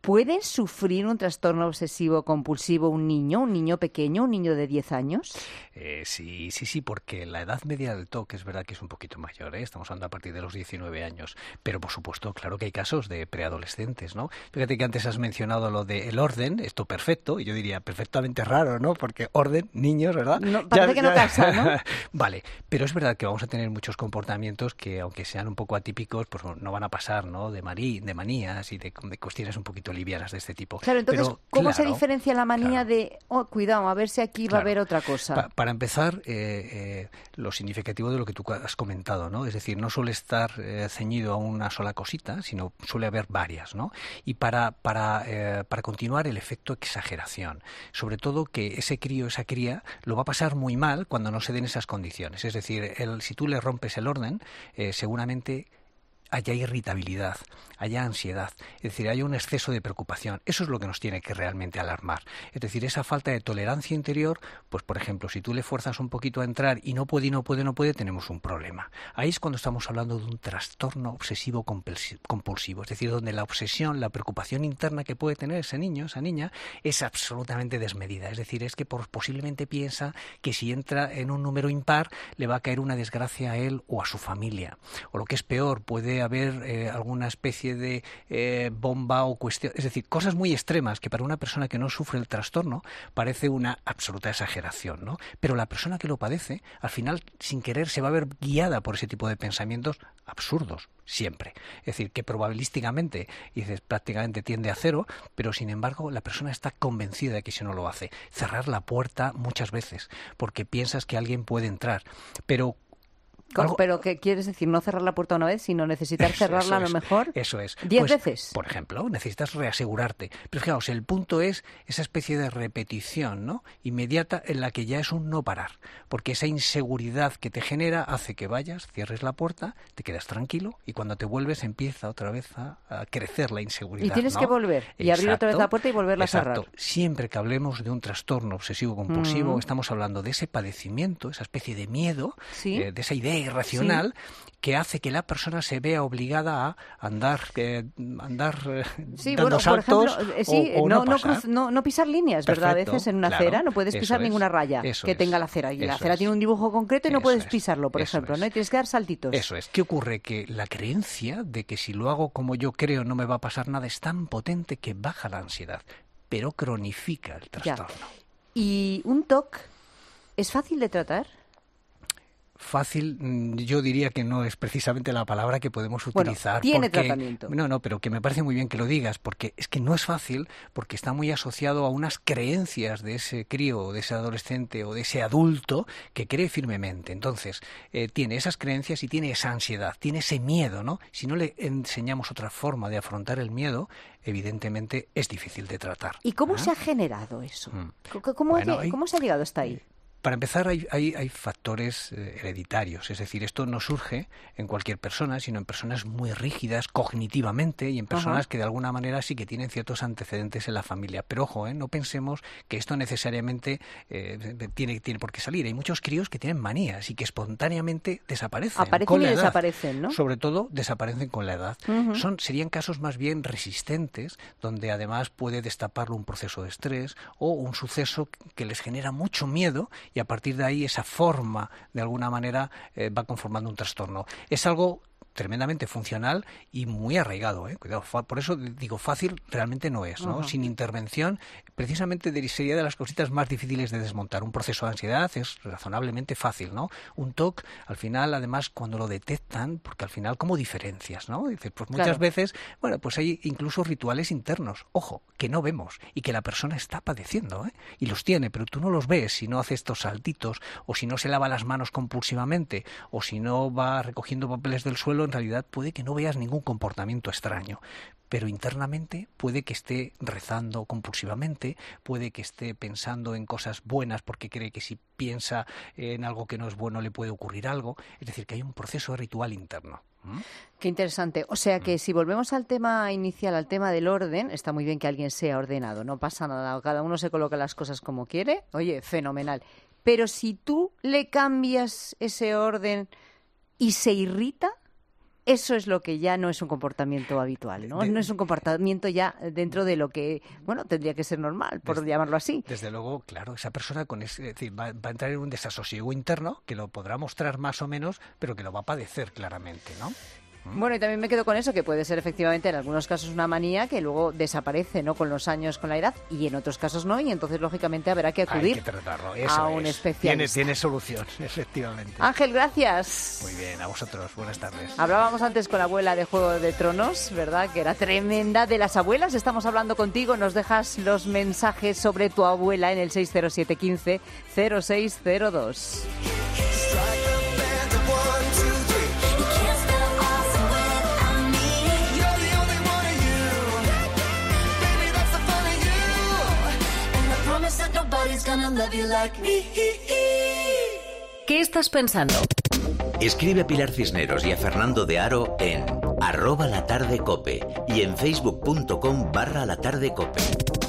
¿Puede sufrir un trastorno obsesivo compulsivo un niño, un niño pequeño, un niño de diez años? Eh, sí, sí, sí, porque la edad media del T O C es verdad que es un poquito mayor, ¿eh? Estamos hablando a partir de los diecinueve años, pero por supuesto, claro que hay casos de preadolescentes, ¿no? Fíjate que antes has mencionado lo del orden, esto perfecto, y yo diría perfectamente raro, ¿no? Porque orden, niños, ¿verdad? No, parece ya, que no ya... casa, ¿no? Vale, pero es verdad que vamos a tener muchos comportamientos que, aunque sean un poco atípicos, pues no van a pasar, ¿no? De, marí, de manías y de, de cuestiones un poquito livianas de este tipo. Claro, entonces, pero, ¿cómo claro, se diferencia la manía claro. de, oh, cuidado, a ver si aquí va claro. a haber otra cosa? Pa para empezar, eh, eh, lo significativo de lo que tú has comentado, ¿no? Es decir, no suele estar eh, ceñido a una sola cosita, sino suele haber varias, ¿no? Y para, para, eh, para continuar, el efecto exageración. Sobre todo que ese crío, esa cría, lo va a pasar muy mal cuando no se den esas condiciones. Es decir, el, si tú le rompes el orden, eh, seguramente haya irritabilidad, haya ansiedad, es decir, haya un exceso de preocupación. Eso es lo que nos tiene que realmente alarmar. Es decir, esa falta de tolerancia interior, pues por ejemplo, si tú le fuerzas un poquito a entrar y no puede, y no puede, no puede, tenemos un problema. Ahí es cuando estamos hablando de un trastorno obsesivo compulsivo, es decir, donde la obsesión, la preocupación interna que puede tener ese niño, esa niña, es absolutamente desmedida. Es decir, es que por, posiblemente piensa que si entra en un número impar le va a caer una desgracia a él o a su familia. O lo que es peor, puede haber eh, alguna especie de eh, bomba o cuestión, es decir, cosas muy extremas que para una persona que no sufre el trastorno parece una absoluta exageración, ¿no? Pero la persona que lo padece, al final, sin querer, se va a ver guiada por ese tipo de pensamientos absurdos, siempre. Es decir, que probabilísticamente, dices, prácticamente tiende a cero, pero sin embargo la persona está convencida de que si no lo hace. Cerrar la puerta muchas veces, porque piensas que alguien puede entrar, pero ¿Cómo? ¿Pero qué quieres decir? ¿No cerrar la puerta una vez, sino necesitar eso, cerrarla eso a lo es, mejor eso es. diez pues, veces? Por ejemplo, necesitas reasegurarte. Pero fijaos, el punto es esa especie de repetición, ¿no? Inmediata en la que ya es un no parar. Porque esa inseguridad que te genera hace que vayas, cierres la puerta, te quedas tranquilo y cuando te vuelves empieza otra vez a, a crecer la inseguridad. Y tienes ¿no? que volver y Exacto, abrir otra vez la puerta y volverla exacto. a cerrar. Siempre que hablemos de un trastorno obsesivo-compulsivo, Mm. estamos hablando de ese padecimiento, esa especie de miedo, ¿Sí? eh, de esa idea irracional, Sí. que hace que la persona se vea obligada a andar eh, andar eh, Sí, dando bueno, saltos por ejemplo, eh, sí, o, o no, no, no, pasar. cruz, no, no pisar líneas, ¿verdad? Perfecto, A veces en una claro, acera no puedes eso pisar es, ninguna raya eso que es, tenga la acera. Y la eso acera es. tiene un dibujo concreto y no Eso puedes es, pisarlo, por eso ejemplo, es. ¿no? Y tienes que dar saltitos. Eso es. ¿Qué ocurre? Que la creencia de que si lo hago como yo creo no me va a pasar nada es tan potente que baja la ansiedad, pero cronifica el trastorno. Ya. ¿Y un T O C es fácil de tratar? Fácil, yo diría que no es precisamente la palabra que podemos utilizar. Bueno, tiene porque, tratamiento. No, no, pero que me parece muy bien que lo digas, porque es que no es fácil, porque está muy asociado a unas creencias de ese crío, o de ese adolescente, o de ese adulto que cree firmemente. Entonces, eh, tiene esas creencias y tiene esa ansiedad, tiene ese miedo, ¿no? Si no le enseñamos otra forma de afrontar el miedo, evidentemente es difícil de tratar. ¿Y cómo ¿eh? se ha generado eso? Mm. ¿Cómo, Bueno, hay, ¿Cómo se ha llegado hasta ahí? Para empezar, hay, hay, hay factores eh, hereditarios, es decir, esto no surge en cualquier persona, sino en personas muy rígidas cognitivamente y en personas Ajá. que de alguna manera sí que tienen ciertos antecedentes en la familia. Pero ojo, eh, no pensemos que esto necesariamente eh, tiene, tiene por qué salir. Hay muchos críos que tienen manías y que espontáneamente desaparecen. Aparecen con y la edad. desaparecen, ¿no? Sobre todo desaparecen con la edad. Uh-huh. Son, serían casos más bien resistentes, donde además puede destaparlo un proceso de estrés o un suceso que les genera mucho miedo, y a partir de ahí esa forma, de alguna manera, eh, va conformando un trastorno. Es algo tremendamente funcional y muy arraigado, ¿eh? Cuidado, por eso digo, fácil realmente no es, ¿no? Uh-huh. Sin intervención, precisamente sería de las cositas más difíciles de desmontar. Un proceso de ansiedad es razonablemente fácil, ¿no? Un T O C, al final, además, cuando lo detectan, porque al final, ¿cómo diferencias, no? Dices, pues muchas claro. veces, bueno, pues hay incluso rituales internos, ojo, que no vemos y que la persona está padeciendo, ¿eh? Y los tiene, pero tú no los ves si no hace estos saltitos, o si no se lava las manos compulsivamente, o si no va recogiendo papeles del suelo. En realidad puede que no veas ningún comportamiento extraño, pero internamente puede que esté rezando compulsivamente, puede que esté pensando en cosas buenas porque cree que si piensa en algo que no es bueno le puede ocurrir algo. Es decir, que hay un proceso ritual interno. ¿Mm? Qué interesante. O sea que si volvemos al tema inicial, al tema del orden, está muy bien que alguien sea ordenado, no pasa nada, cada uno se coloca las cosas como quiere, oye, fenomenal. Pero si tú le cambias ese orden y se irrita, eso es lo que ya no es un comportamiento habitual, ¿no? No es un comportamiento ya dentro de lo que, bueno, tendría que ser normal, por desde, llamarlo así. Desde luego, claro, esa persona con ese, es decir, va, va a entrar en un desasosiego interno que lo podrá mostrar más o menos, pero que lo va a padecer claramente, ¿no? Bueno, y también me quedo con eso, que puede ser efectivamente en algunos casos una manía que luego desaparece, ¿no?, con los años, con la edad, y en otros casos no, y entonces lógicamente habrá que acudir Hay que tratarlo. Eso a un es. especialista. Tiene, tiene solución, efectivamente. Ángel, gracias. Muy bien, a vosotros, buenas tardes. Hablábamos antes con la abuela de Juego de Tronos, ¿verdad?, que era tremenda. De las abuelas estamos hablando contigo, nos dejas los mensajes sobre tu abuela en el seis cero siete uno cinco cero seis cero dos. ¿Qué estás pensando? Escribe a Pilar Cisneros y a Fernando de Aro en arroba la tarde cope y en facebook.com barra la tarde cope.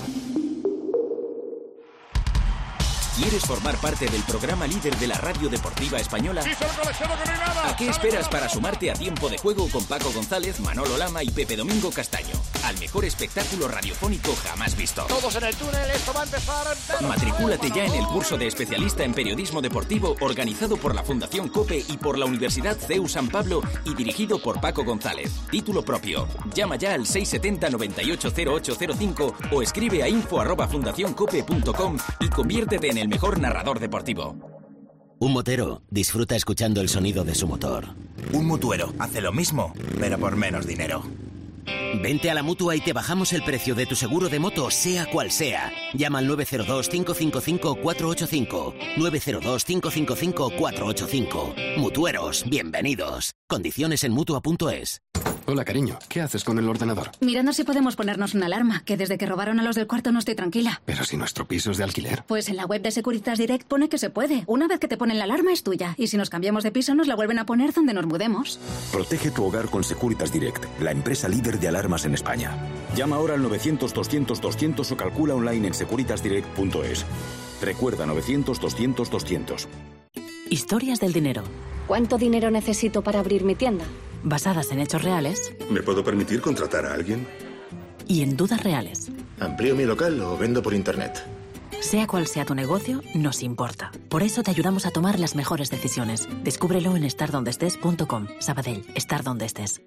¿Quieres formar parte del programa líder de la radio deportiva española? ¿A qué esperas para sumarte a Tiempo de Juego con Paco González, Manolo Lama y Pepe Domingo Castaño? Al mejor espectáculo radiofónico jamás visto. Todos en el túnel, esto va a empezar. Matricúlate ya en el curso de especialista en periodismo deportivo organizado por la Fundación COPE y por la Universidad C E U San Pablo y dirigido por Paco González. Título propio. Llama ya al seis siete cero noventa y ocho cero ocho cero cinco o escribe a info arroba fundacioncope punto com y conviértete en el mejor narrador deportivo. Un motero disfruta escuchando el sonido de su motor. Un mutuero hace lo mismo, pero por menos dinero. Vente a la Mutua y te bajamos el precio de tu seguro de moto, sea cual sea. Llama al nueve cero dos, cinco cinco cinco, cuatro ocho cinco. nueve cero dos, cinco cinco cinco, cuatro ocho cinco. Mutueros, bienvenidos. Condiciones en Mutua punto es. Hola, cariño. ¿Qué haces con el ordenador? Mirando si podemos ponernos una alarma, que desde que robaron a los del cuarto no estoy tranquila. Pero si nuestro piso es de alquiler. Pues en la web de Securitas Direct pone que se puede. Una vez que te ponen la alarma es tuya. Y si nos cambiamos de piso nos la vuelven a poner donde nos mudemos. Protege tu hogar con Securitas Direct, la empresa líder de alarmas en España. Llama ahora al novecientos, doscientos, doscientos o calcula online en securitas direct punto es. Recuerda novecientos, doscientos, doscientos. Historias del dinero. ¿Cuánto dinero necesito para abrir mi tienda? Basadas en hechos reales. ¿Me puedo permitir contratar a alguien? Y en dudas reales. ¿Amplío mi local o vendo por internet? Sea cual sea tu negocio, nos importa. Por eso te ayudamos a tomar las mejores decisiones. Descúbrelo en estar donde estés punto com. Sabadell, estar donde estés.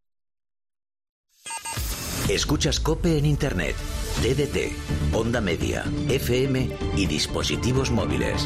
Escuchas COPE en internet, D D T, Onda Media, F M y dispositivos móviles.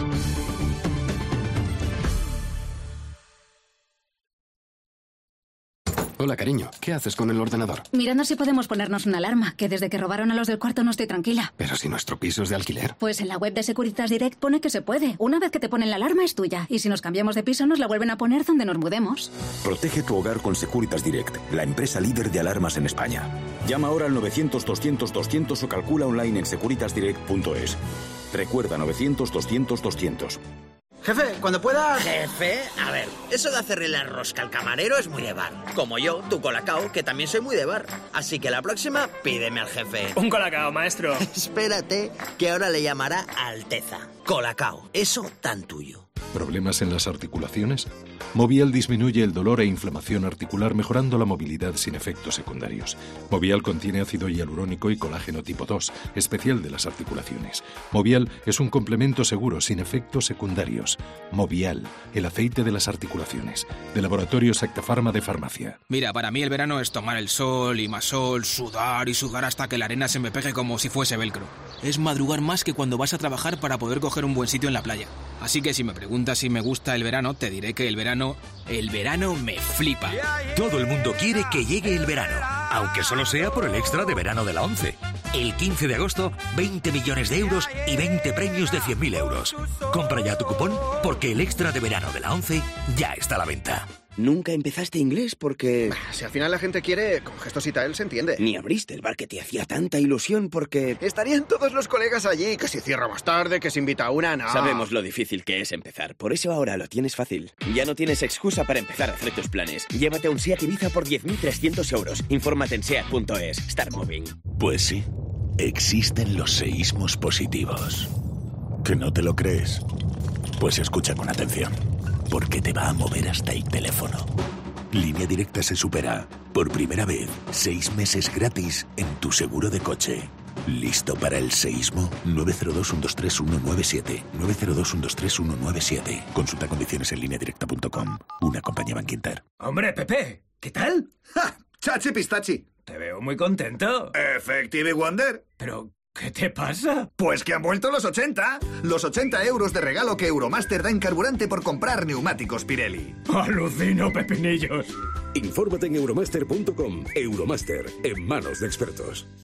Hola, cariño. ¿Qué haces con el ordenador? Mirando si podemos ponernos una alarma, que desde que robaron a los del cuarto no estoy tranquila. Pero si nuestro piso es de alquiler. Pues en la web de Securitas Direct pone que se puede. Una vez que te ponen la alarma es tuya. Y si nos cambiamos de piso nos la vuelven a poner donde nos mudemos. Protege tu hogar con Securitas Direct, la empresa líder de alarmas en España. Llama ahora al novecientos, doscientos, doscientos o calcula online en securitas direct punto es. Recuerda novecientos, doscientos, doscientos. Jefe, cuando pueda... Jefe, a ver, eso de hacerle la rosca al camarero es muy de bar. Como yo, tu colacao, que también soy muy de bar. Así que la próxima, pídeme al jefe. Un colacao, maestro. Espérate, que ahora le llamará Alteza. Colacao, eso tan tuyo. ¿Problemas en las articulaciones? Movial disminuye el dolor e inflamación articular mejorando la movilidad sin efectos secundarios. Movial contiene ácido hialurónico y colágeno tipo dos, especial de las articulaciones. Movial es un complemento seguro sin efectos secundarios. Movial, el aceite de las articulaciones. De Laboratorio Acta Pharma de Farmacia. Mira, para mí el verano es tomar el sol y más sol, sudar y sudar hasta que la arena se me pegue como si fuese velcro. Es madrugar más que cuando vas a trabajar para poder coger un buen sitio en la playa. Así que si me preguntas si me gusta el verano, te diré que el verano, el verano me flipa. Todo el mundo quiere que llegue el verano, aunque solo sea por el extra de verano de la ONCE. El quince de agosto, veinte millones de euros y veinte premios de cien mil euros. Compra ya tu cupón porque el extra de verano de la ONCE ya está a la venta. Nunca empezaste inglés porque... Bah, si al final la gente quiere, con gestos y tal se entiende. Ni abriste el bar que te hacía tanta ilusión porque... Estarían todos los colegas allí, que si cierra más tarde, que se invita a una, no. Sabemos lo difícil que es empezar, por eso ahora lo tienes fácil. Ya no tienes excusa para empezar a hacer tus planes. Llévate un SEAT Ibiza por diez mil trescientos euros. Infórmate en seat punto es. Start moving. Pues sí, existen los seísmos positivos. ¿Que no te lo crees? Pues escucha con atención, porque te va a mover hasta el teléfono. Línea Directa se supera. Por primera vez, seis meses gratis en tu seguro de coche. ¿Listo para el seísmo? nueve cero dos, uno dos tres, uno nueve siete. nueve cero dos, uno dos tres, uno nueve siete. Consulta condiciones en línea directa punto com. Una compañía Bankinter. Hombre, Pepe, ¿qué tal? ¡Ja! ¡Chachi pistachi! Te veo muy contento. Effective Wonder. Pero, ¿qué te pasa? Pues que han vuelto los ochenta. Los ochenta euros de regalo que Euromaster da en carburante por comprar neumáticos Pirelli. Alucino, pepinillos. Infórmate en euromaster punto com. Euromaster, en manos de expertos.